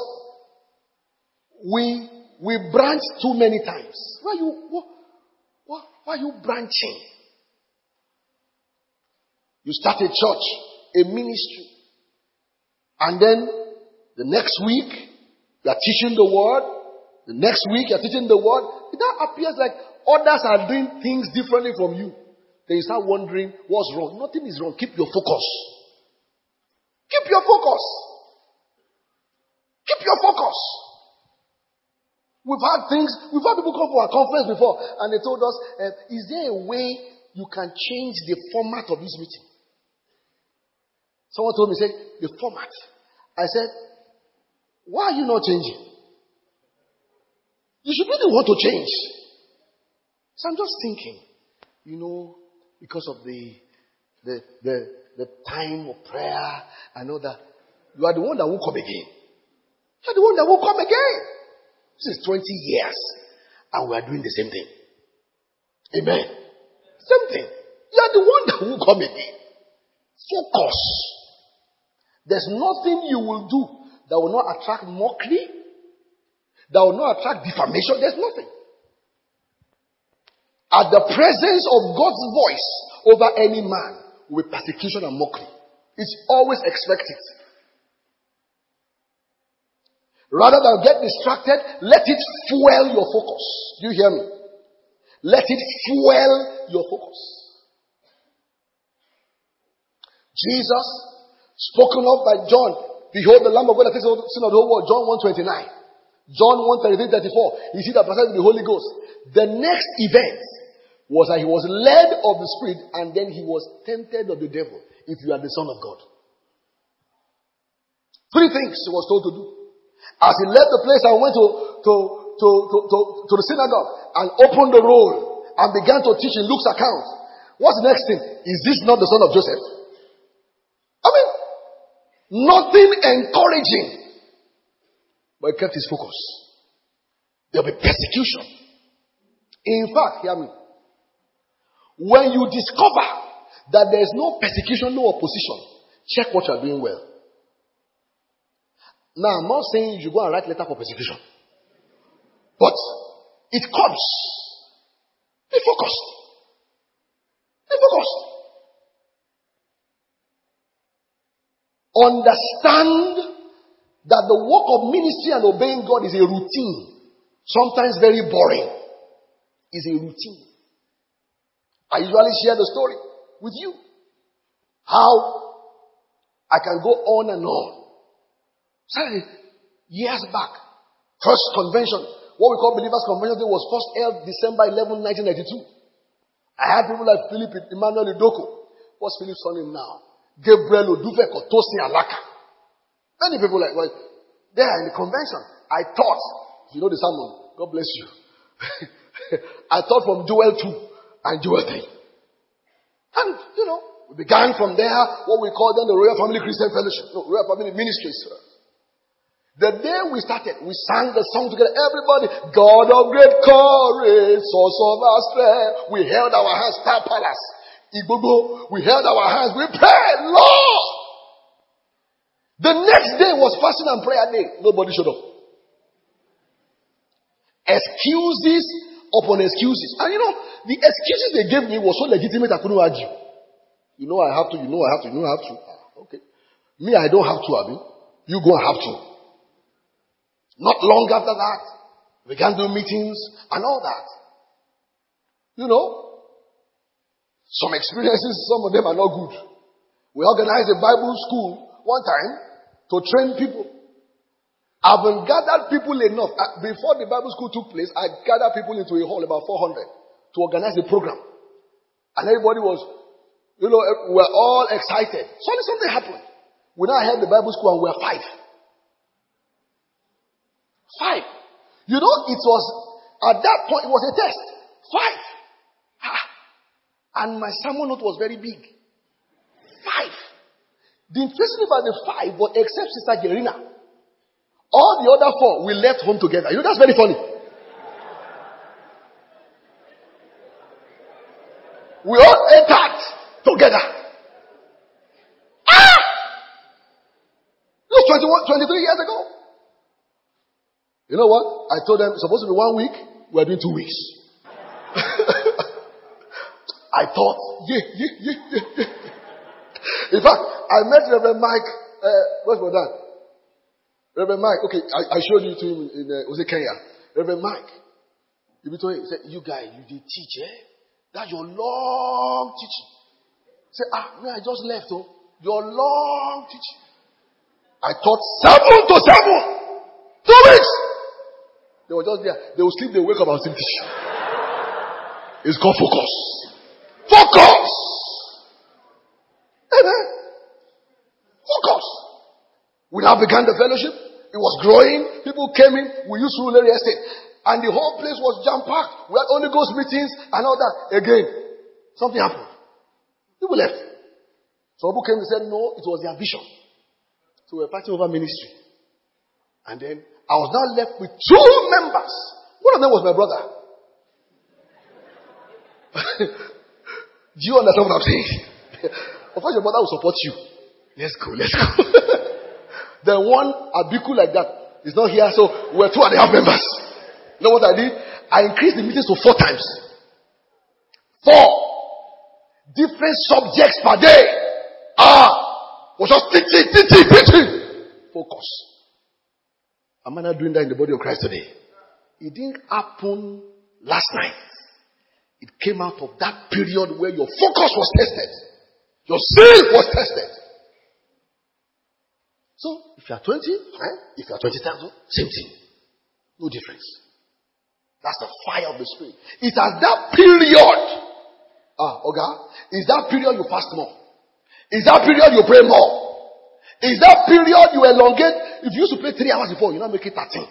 we, we branch too many times. Why you, what, what, why are you branching? You start a church, a ministry. And then, the next week, you are teaching the word. The next week, you are teaching the word. That appears like others are doing things differently from you. Then you start wondering, what's wrong? Nothing is wrong. Keep your focus. Keep your focus. Keep your focus. We've had things, we've had people come for our conference before, and they told us, uh, is there a way you can change the format of this meeting. Someone told me, say, the format. I said, why are you not changing? You should really want to change. So I'm just thinking, you know, because of the the the, the time of prayer, I know that you are the one that will come again. You are the one that will come again. This is twenty years, and we are doing the same thing. Amen. Same thing. You are the one that will come again. Focus. There's nothing you will do that will not attract mockery, that will not attract defamation. There's nothing. At the presence of God's voice over any man with persecution and mockery. It's always expected. Rather than get distracted, let it fuel your focus. Do you hear me? Let it fuel your focus. Jesus, spoken of by John, behold the Lamb of God that takes away the sin of the whole world. John one twenty-nine. John one thirty-three thirty-four. You see that baptized with the Holy Ghost. The next event was that he was led of the Spirit and then he was tempted of the devil. If you are the Son of God. Three things he was told to do. As he left the place and went to, to, to, to, to, to the synagogue and opened the roll and began to teach in Luke's account. What's the next thing? Is this not the son of Joseph? I mean, nothing encouraging. But he kept his focus. There will be persecution. In fact, hear me. When you discover that there is no persecution, no opposition, check what you are doing well. Now, I'm not saying you should go and write letter for persecution. But it comes. Be focused. Be focused. Understand that the work of ministry and obeying God is a routine. Sometimes very boring. It's a routine. I usually share the story with you. How I can go on and on. Sorry, years back, first convention, what we call Believers Convention Day, was first held December eleventh, nineteen ninety-two. I had people like Philip Emmanuel Idoko. What's Philip's name now? Gabriel Odufeko, Tosin Alaka. Many people like, well, there in the convention, I taught, you know the sermon, God bless you. I taught from Joel two and Joel three. And, you know, we began from there, what we call then the Royal Family Christian Fellowship, no, Royal Family Ministries. The day we started, we sang the song together. Everybody, God of great courage, source of our strength. We held our hands, Star Palace, Igbobo. We held our hands, we prayed, Lord. The next day was fasting and prayer day. Nobody showed up. Excuses upon excuses. And you know, the excuses they gave me was so legitimate I couldn't argue. You know I have to, you know I have to, you know I have to. Ah, okay. Me, I don't have to, Abi. You go and have to. Not long after that, we began doing meetings and all that. You know, some experiences, some of them are not good. We organized a Bible school one time to train people. I've gathered people enough. Before the Bible school took place, I gathered people into a hall, about four hundred, to organize a program. And everybody was, you know, we were all excited. Suddenly something happened. We now had the Bible school and we were five. Five. You know, it was, at that point, it was a test. Five. Ah. And my sermon note was very big. Five. The interesting about the five, but except Sister Gerina, all the other four, we left home together. You know, that's very funny. We all entered together. Ah! It was twenty-one, twenty-three years ago. You know what? I told them it's supposed to be one week. We're doing two weeks. I thought, yeah, yeah, yeah, yeah, yeah. In fact, I met Reverend Mike. Uh, where's my dad? Reverend Mike. Okay, I, I showed you to him in uh, was it Kenya? Reverend Mike. He told him, he said, "You guys, you did teach, eh? That's your long teaching." He said, "Ah, man, I just left. Oh, your long teaching." I thought seven to seven, two weeks. They were just there. They will sleep, they wake up and still teach. It's called focus. Focus. Amen. Focus. We now began the fellowship. It was growing. People came in. We used Surulere Estate. And the whole place was jam-packed. We had Holy Ghost meetings and all that. Again, something happened. People left. Some people came and said, no, it was their vision. So we were fighting over ministry. And then I was now left with two members. One of them was my brother. Do you understand what I'm saying? Of course, your brother will support you. Let's go, let's go. Then one Abiku like that is not here, so we're two and a half members. You know what I did? I increased the meetings to four times. Four different subjects per day. Ah, was just teaching, teaching, teaching. Focus. Am I not doing that in the body of Christ today? It didn't happen last night. It came out of that period where your focus was tested. Your zeal was tested. So, if you are twenty, eh? If you are twenty-seven, same thing. No difference. That's the fire of the Spirit. It's at that period. Ah, okay? Is that period you fast more? Is that period you pray more? Is that period you elongate? If you used to pray three hours before, you now make it thirteen.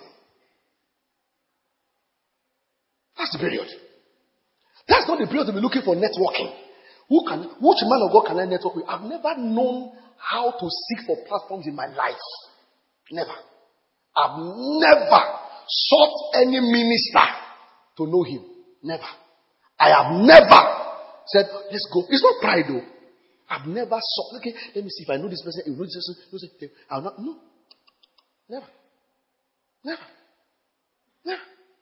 That's the period. That's not the period to be looking for networking. Who can, which man of God can I network with? I've never known how to seek for platforms in my life. Never. I've never sought any minister to know him. Never. I have never said, let's go. It's not pride though. I've never sought, okay, let me see if I know this person. If I know this person, I'll not, no. Never. Never. Never.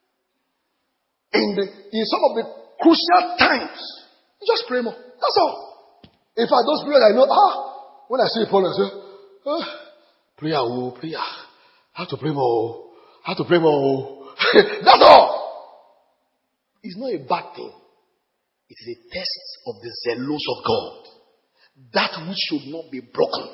In the, in some of the crucial times, you just pray more. That's all. In fact, those periods I know, ah, when I see Paul, I say, ah, prayer, oh, prayer. How to pray more. How to pray more. That's all. It's not a bad thing. It is a test of the zealous of God. That which should not be broken.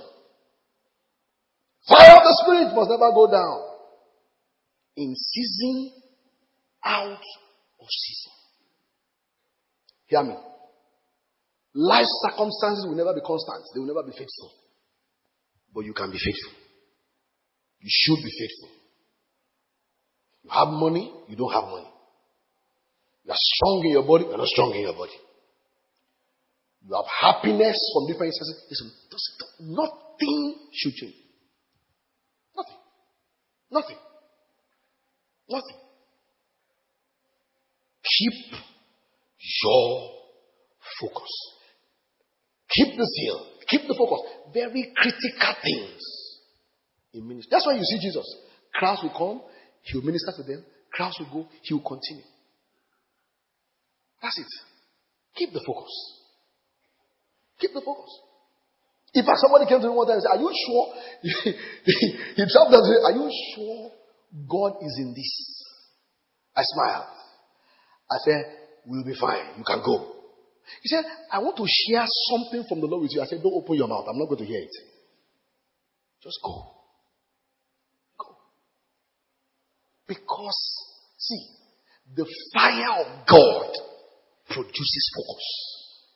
Fire of the Spirit must never go down. In season, out of season. Hear me. Life circumstances will never be constant. They will never be faithful. But you can be faithful. You should be faithful. You have money, you don't have money. You are strong in your body, you are not strong in your body. You have happiness from different instances. Listen, nothing should change. Nothing. Nothing. Nothing. Keep your focus. Keep the zeal. Keep the focus. Very critical things in ministry. That's why you see Jesus. Crowds will come, he will minister to them. Crowds will go, he will continue. That's it. Keep the focus. Keep the focus. In fact, somebody came to me one time and said, are you sure? He dropped them and said, are you sure God is in this? I smiled. I said, we'll be fine. You can go. He said, I want to share something from the Lord with you. I said, don't open your mouth. I'm not going to hear it. Just go. Go. Because, see, the fire of God produces focus.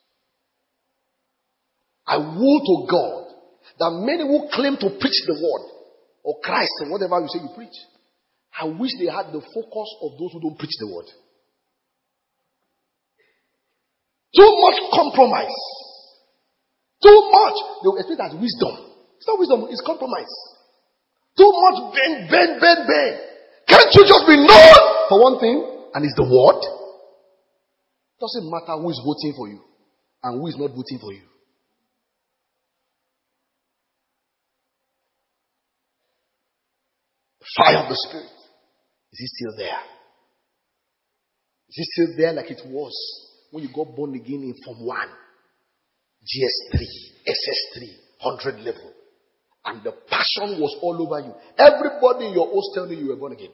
I woe to God that many who claim to preach the word or Christ and whatever you say you preach, I wish they had the focus of those who don't preach the word. Too much compromise. Too much. They will expect that wisdom. It's not wisdom, it's compromise. Too much bend, bend, bend, bend. Can't you just be known for one thing? And it's the word. Doesn't matter who is voting for you and who is not voting for you. The fire of the Spirit. Is it still there? Is it still there like it was when you got born again in Form one? G S three, S S three, one hundred level. And the passion was all over you. Everybody in your hostel knew you were born again.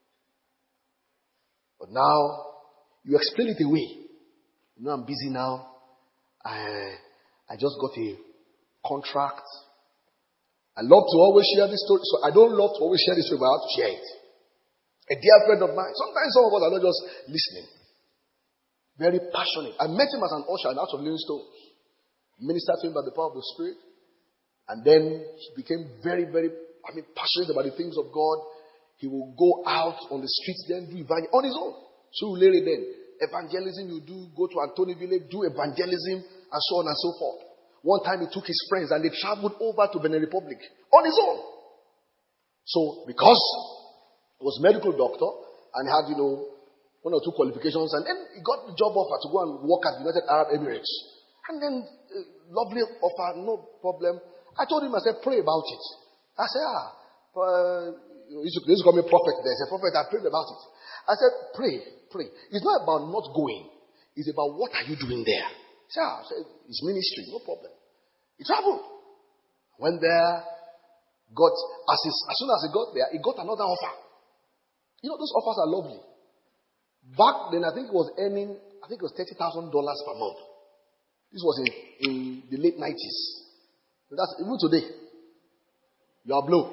But now, you explain it away. You know, I'm busy now. I, I just got a contract. I love to always share this story. So I don't love to always share this story, but I have to share it. A dear friend of mine. Sometimes some of us are not just listening. Very passionate. I met him as an usher in the house of Livingstone. Ministered to him by the power of the Spirit. And then he became very, very, I mean, passionate about the things of God. He will go out on the streets then do evangelism on his own. So Larry then, evangelism you do, go to Anthony Village, do evangelism, and so on and so forth. One time he took his friends and they traveled over to Benin Republic on his own. So because he was a medical doctor and had, you know, one or two qualifications, and then he got the job offer to go and work at the United Arab Emirates. And then, uh, lovely offer, no problem. I told him, I said, pray about it. I said, ah, uh, he used to call me prophet there. I said, prophet, I prayed about it. I said, pray, pray. It's not about not going. It's about what are you doing there. He said, ah, I said, it's ministry, no problem. He traveled. Went there, got, as, his, as soon as he got there, he got another offer. You know, those offers are lovely. Back then, I think it was earning, I think it was thirty thousand dollars per month. This was in, in the late nineties. That's even today. You are blown.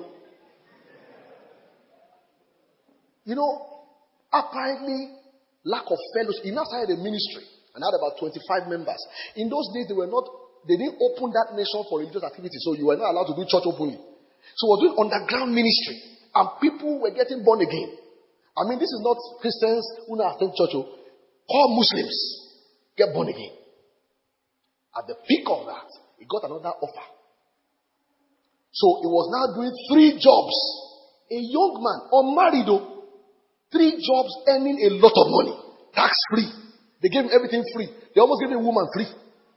You know, apparently, lack of fellowship. He now started a ministry and had about twenty-five members. In those days, they were not, they didn't open that nation for religious activity, so you were not allowed to do church openly. So we're doing underground ministry, and people were getting born again. I mean, this is not Christians who now attend church. All Muslims get born again. At the peak of that, he got another offer. So he was now doing three jobs. A young man, unmarried though, three jobs earning a lot of money, tax free. They gave him everything free. They almost gave him a woman free.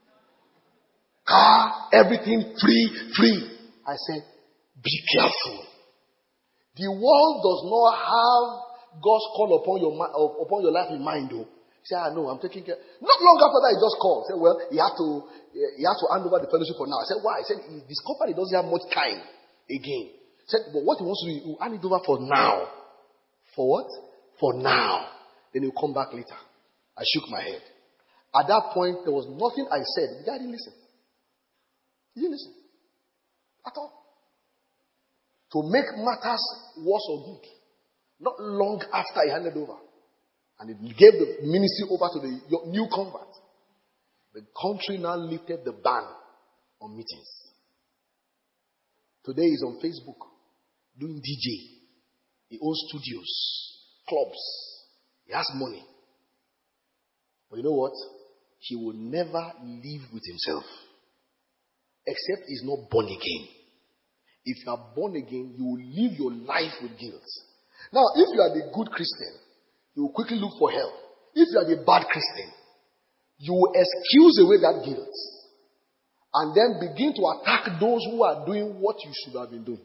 Car, everything free, free. I said, be careful. The world does not have God's call upon your upon your life in mind, though. He said, I know, I'm taking care. Not long after that, he just called. He said, well, he had to he had to hand over the fellowship for now. I said, why? He said, he discovered he doesn't have much time again. He said, but what he wants to do, he will hand it over for now. For what? For now. Then he'll come back later. I shook my head. At that point, there was nothing I said. The guy didn't listen. He didn't listen. At all. To make matters worse or good. Not long after he handed over. And he gave the ministry over to the new convert. The country now lifted the ban on meetings. Today he's on Facebook doing D J. He owns studios, clubs. He has money. But you know what? He will never live with himself. Except he's not born again. If you are born again, you will live your life with guilt. Now, if you are the good Christian, you will quickly look for help. If you are the bad Christian, you will excuse away that guilt and then begin to attack those who are doing what you should have been doing.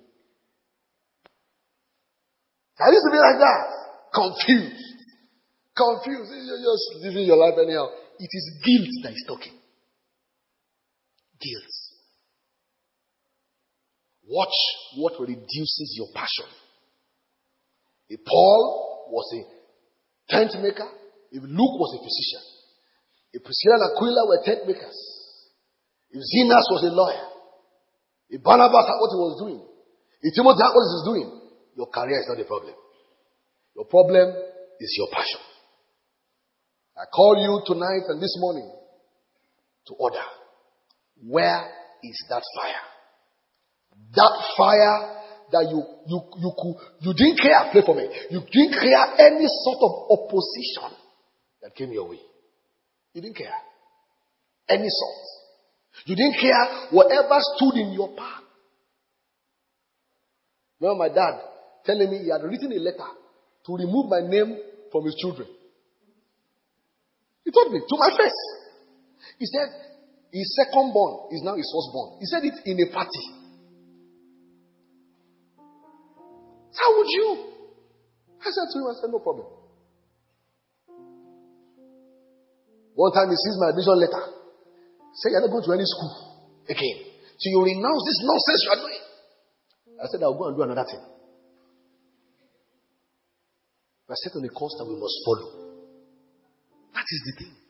I used to be like that. Confused. Confused. You're just living your life anyhow. It is guilt that is talking. Guilt. Watch what reduces your passion. If Paul was a tent maker, if Luke was a physician, if Priscilla and Aquila were tent makers, if Zenas was a lawyer, if Barnabas had what he was doing, if Timothy had what he was doing, your career is not the problem. Your problem is your passion. I call you tonight and this morning to order. Where is that fire? That fire that you you you could you didn't care, play for me. You didn't care any sort of opposition that came your way. You didn't care. Any sort. You didn't care whatever stood in your path. Remember my dad telling me he had written a letter to remove my name from his children. He told me to my face. He said his second born is now his first born. He said it in a party. How would you? I said to him, I said, no problem. One time he sees my admission letter. Say you're not going to any school again. So you renounce this nonsense you are doing. I said, I'll go and do another thing. I set on a course that we must follow. That is the thing.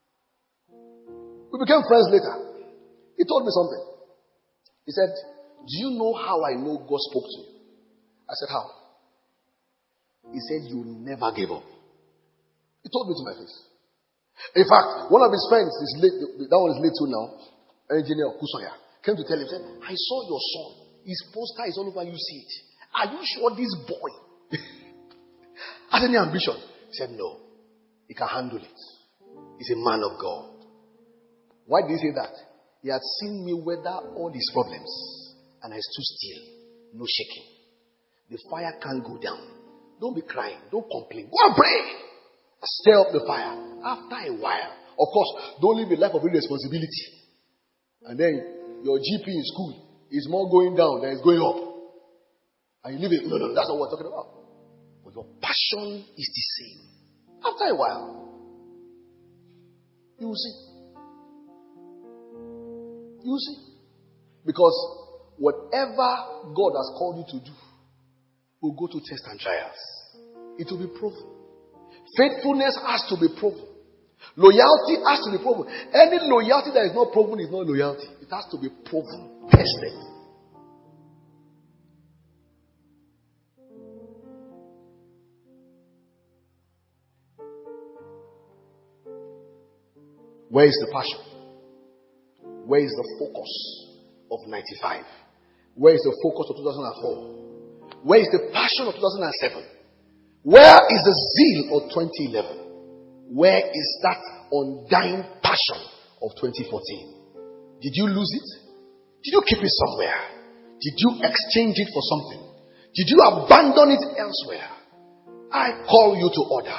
We became friends later. He told me something. He said, do you know how I know God spoke to you? I said, how? He said, you never gave up. He told me to my face. In fact, one of his friends is late, that one is late too now, engineer Kusoya, came to tell him, said, I saw your son. His poster is all over, you see it. Are you sure this boy has any ambition? He said, no. He can handle it. He's a man of God. Why did he say that? He had seen me weather all his problems, and I stood still, no shaking. The fire can't go down. Don't be crying. Don't complain. Go and pray. Stir up the fire. After a while, of course, don't live a life of irresponsibility. And then your G P in school is more going down than it's going up. And you live it. No, no, that's not what we're talking about. But your passion is the same. After a while, you will see. You will see. Because whatever God has called you to do will go to tests and trials. It will be proven. Faithfulness has to be proven. Loyalty has to be proven. Any loyalty that is not proven is not loyalty. It has to be proven, tested. Where is the passion? Where is the focus of ninety-five? Where is the focus of two thousand four? Where is the passion of two thousand seven? Where is the zeal of twenty eleven? Where is that undying passion of twenty fourteen? Did you lose it? Did you keep it somewhere? Did you exchange it for something? Did you abandon it elsewhere? I call you to order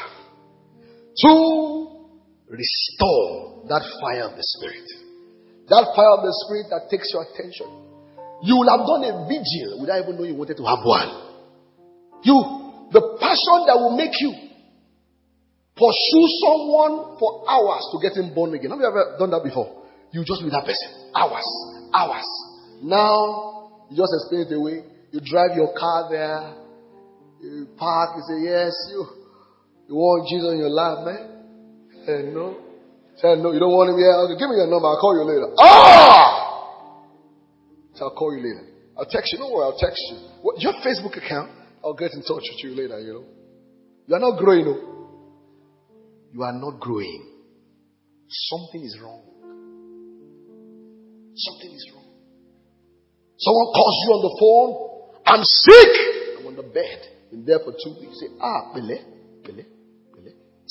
to restore that fire of the Spirit. That fire of the Spirit that takes your attention. You will have done a vigil without even knowing you wanted to have one. You, the passion that will make you pursue someone for hours to get him born again. Have you ever done that before? You just with that person. Hours. Hours. Now, you just explain it away. You drive your car there. You park. You say, yes, you, you want Jesus in your life, man? Say, no. Say, no, you don't want him here. Okay, give me your number. I'll call you later. Ah! So I'll call you later. I'll text you. No worry, I'll text you. What, your Facebook account? I'll get in touch with you later, you know. You are not growing, no. You are not growing. Something is wrong. Something is wrong. Someone calls you on the phone. I'm sick. I'm on the bed. Been there for two weeks. Say, ah, Bele, Bele, Bele.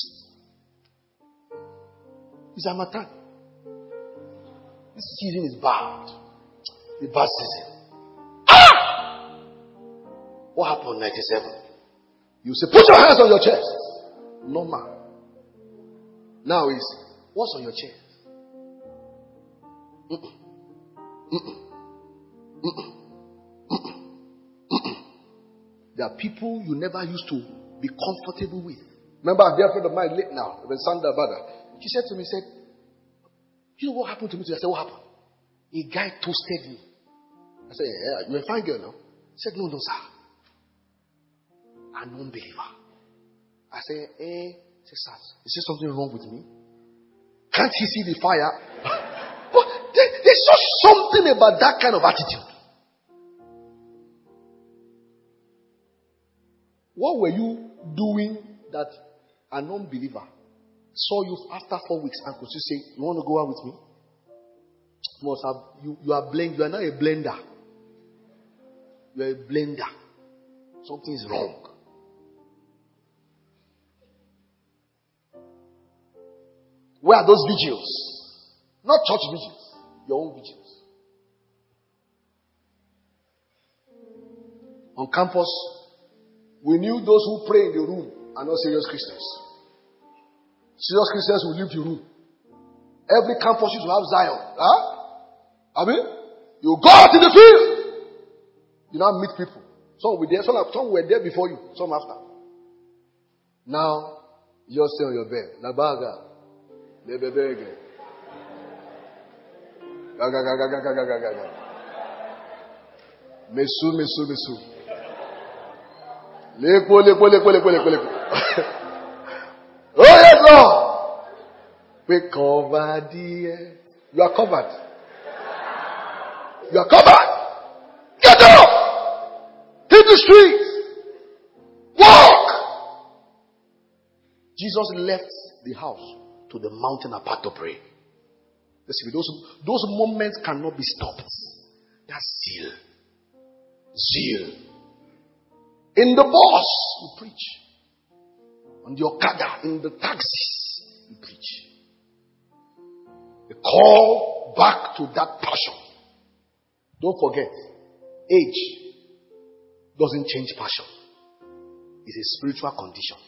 It's Harmattan. This season is bad. The bad season. Ah! What happened in ninety-seven? You say, put your hands on your chest. Normal. Now is, what's on your chest? Mm-mm. Mm-mm. Mm-mm. Mm-mm. Mm-mm. There are people you never used to be comfortable with. Remember, a dear friend of mine late now, Sandra Bada. She said to me, said, you know what happened to me today? I said, what happened? A guy toasted me. I said, yeah, you're a fine girl now. He said, no, no, sir. An unbeliever. I said, eh, say, sir, is there something wrong with me? Can't he see the fire? But there, there's just something about that kind of attitude. What were you doing that an unbeliever saw you after four weeks and could you say, you want to go out with me? You must have, you, you are blend, you are not a blender. You are a blender. Something is wrong. Where are those vigils? Not church vigils. Your own vigils. On campus, we knew those who pray in the room are not serious Christians. Serious Christians will leave the room. Every campus used to have Zion. Huh? I mean, you go out in the field. You now meet people. Some were there, some, some were there before you, some after. Now, you just stay on your bed. Nabaga. Lebebege. Gaga gaga gaga gaga gaga. Mesu mesu mesu. Lepo lepo lepo lepo lepo lepo. Oh yes, Lord. We covered the. You are covered. You are covered. Get up. Hit the street. Walk. Jesus left the house to the mountain apart to pray. Listen, those, those moments cannot be stopped. That's zeal. Zeal. In the bus, you preach. On the Okada, in the taxis, you preach. The call back to that passion. Don't forget, age doesn't change passion. It's a spiritual condition.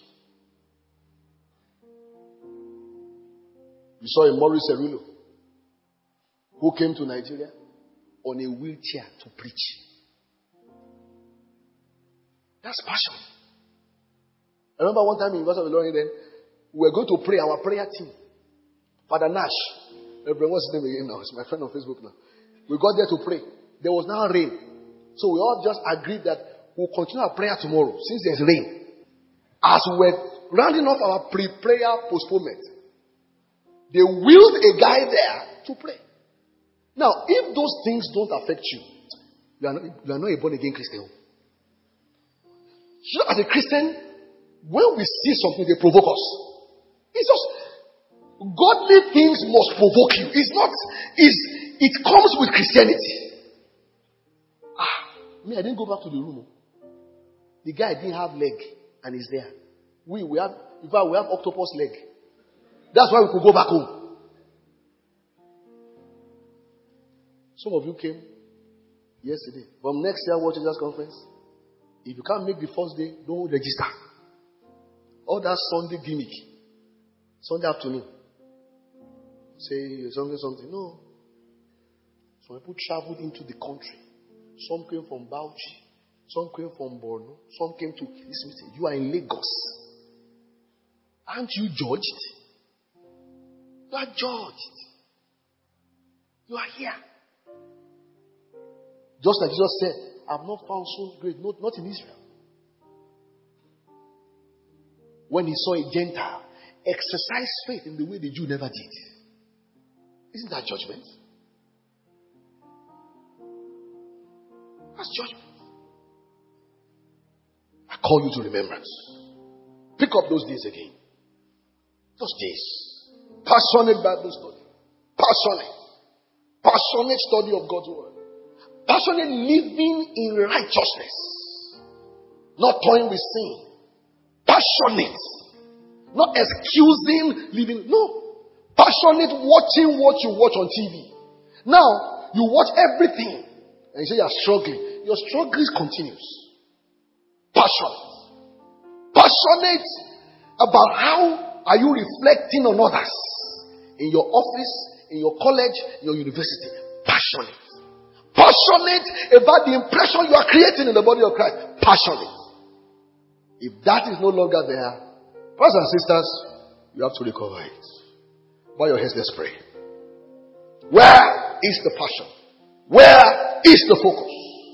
You saw a Maurice Cerullo who came to Nigeria on a wheelchair to preach. That's passion. I remember one time in University of Ilorin then, we were going to pray, our prayer team. Father Nash, what's his name again now? It's my friend on Facebook now. We got there to pray. There was now rain. So we all just agreed that we'll continue our prayer tomorrow since there's rain. As we were rounding off our pre-prayer postponement, they wheeled a guy there to pray. Now, if those things don't affect you, you are not, you are not a born-again Christian. You know, as a Christian, when we see something, they provoke us. It's just, godly things must provoke you. It's not, it's, it comes with Christianity. Ah, me, I didn't go back to the room. The guy didn't have leg, and he's there. We, we have, in fact, we have octopus leg. That's why we could go back home. Some of you came yesterday. From next year, World Changers Conference, if you can't make the first day, don't register. All that Sunday gimmick. Sunday afternoon. Say something, something. No. Some people traveled into the country. Some came from Bauchi. Some came from Borno. Some came to this meeting. You are in Lagos. Aren't you judged? You are judged. You are here. Just like Jesus said, I have not found so great, not, not in Israel. When he saw a Gentile exercise faith in the way the Jew never did. Isn't that judgment? That's judgment. I call you to remembrance. Pick up those days again. Those days. Passionate Bible study. Passionate. Passionate study of God's word. Passionate living in righteousness. Not toying with sin. Passionate. Not excusing living. No. Passionate watching what you watch on T V. Now, you watch everything. And you say you are struggling. Your struggle continues. Passionate. Passionate about how are you reflecting on others. In your office, in your college, in your university. Passionate. Passionate about the impression you are creating in the body of Christ. Passionate. If that is no longer there, brothers and sisters, you have to recover it. Bow your heads, let's pray. Where is the passion? Where is the focus?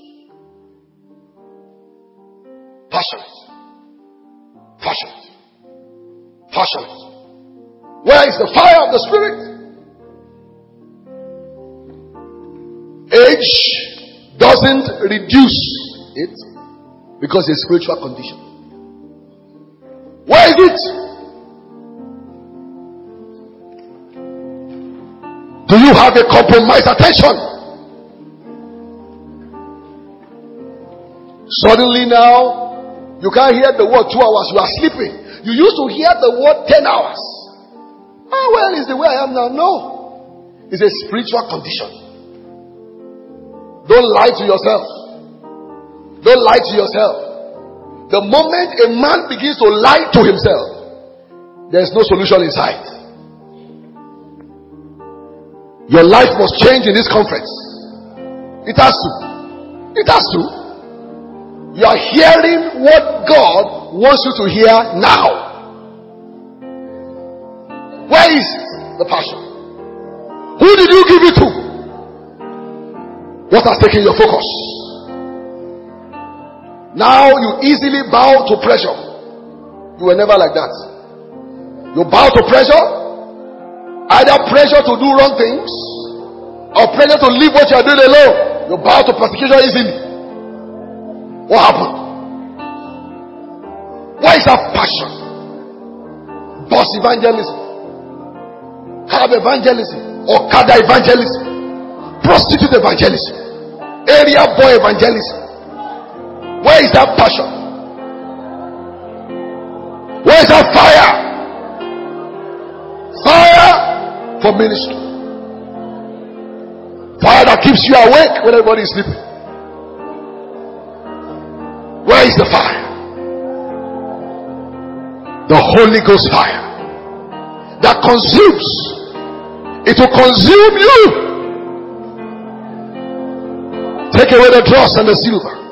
Passionate. Passionate. Passionate. Where is the fire of the Spirit? Age doesn't reduce it because it's a spiritual condition. Where is it? Do you have a compromised attention? Suddenly now, you can't hear the word two hours, you are sleeping. You used to hear the word ten hours. Ah, well, is the way I am now? No. It's a spiritual condition. Don't lie to yourself. Don't lie to yourself. The moment a man begins to lie to himself, there is no solution in sight. Your life must change in this conference. It has to. It has to. You are hearing what God wants you to hear now. Where is the passion? Who did you give it to? What has taken your focus? Now you easily bow to pressure. You were never like that. You bow to pressure. Either pressure to do wrong things or pressure to leave what you are doing alone. You bow to persecution easily. What happened? Why is that passion? Boss evangelism. club evangelism, Okada evangelism, prostitute evangelism, area boy evangelism. Where is that passion? Where is that fire? Fire for ministry. Fire that keeps you awake when everybody is sleeping. Where is the fire? The Holy Ghost fire that consumes. It will consume you. Take away the dross and the silver.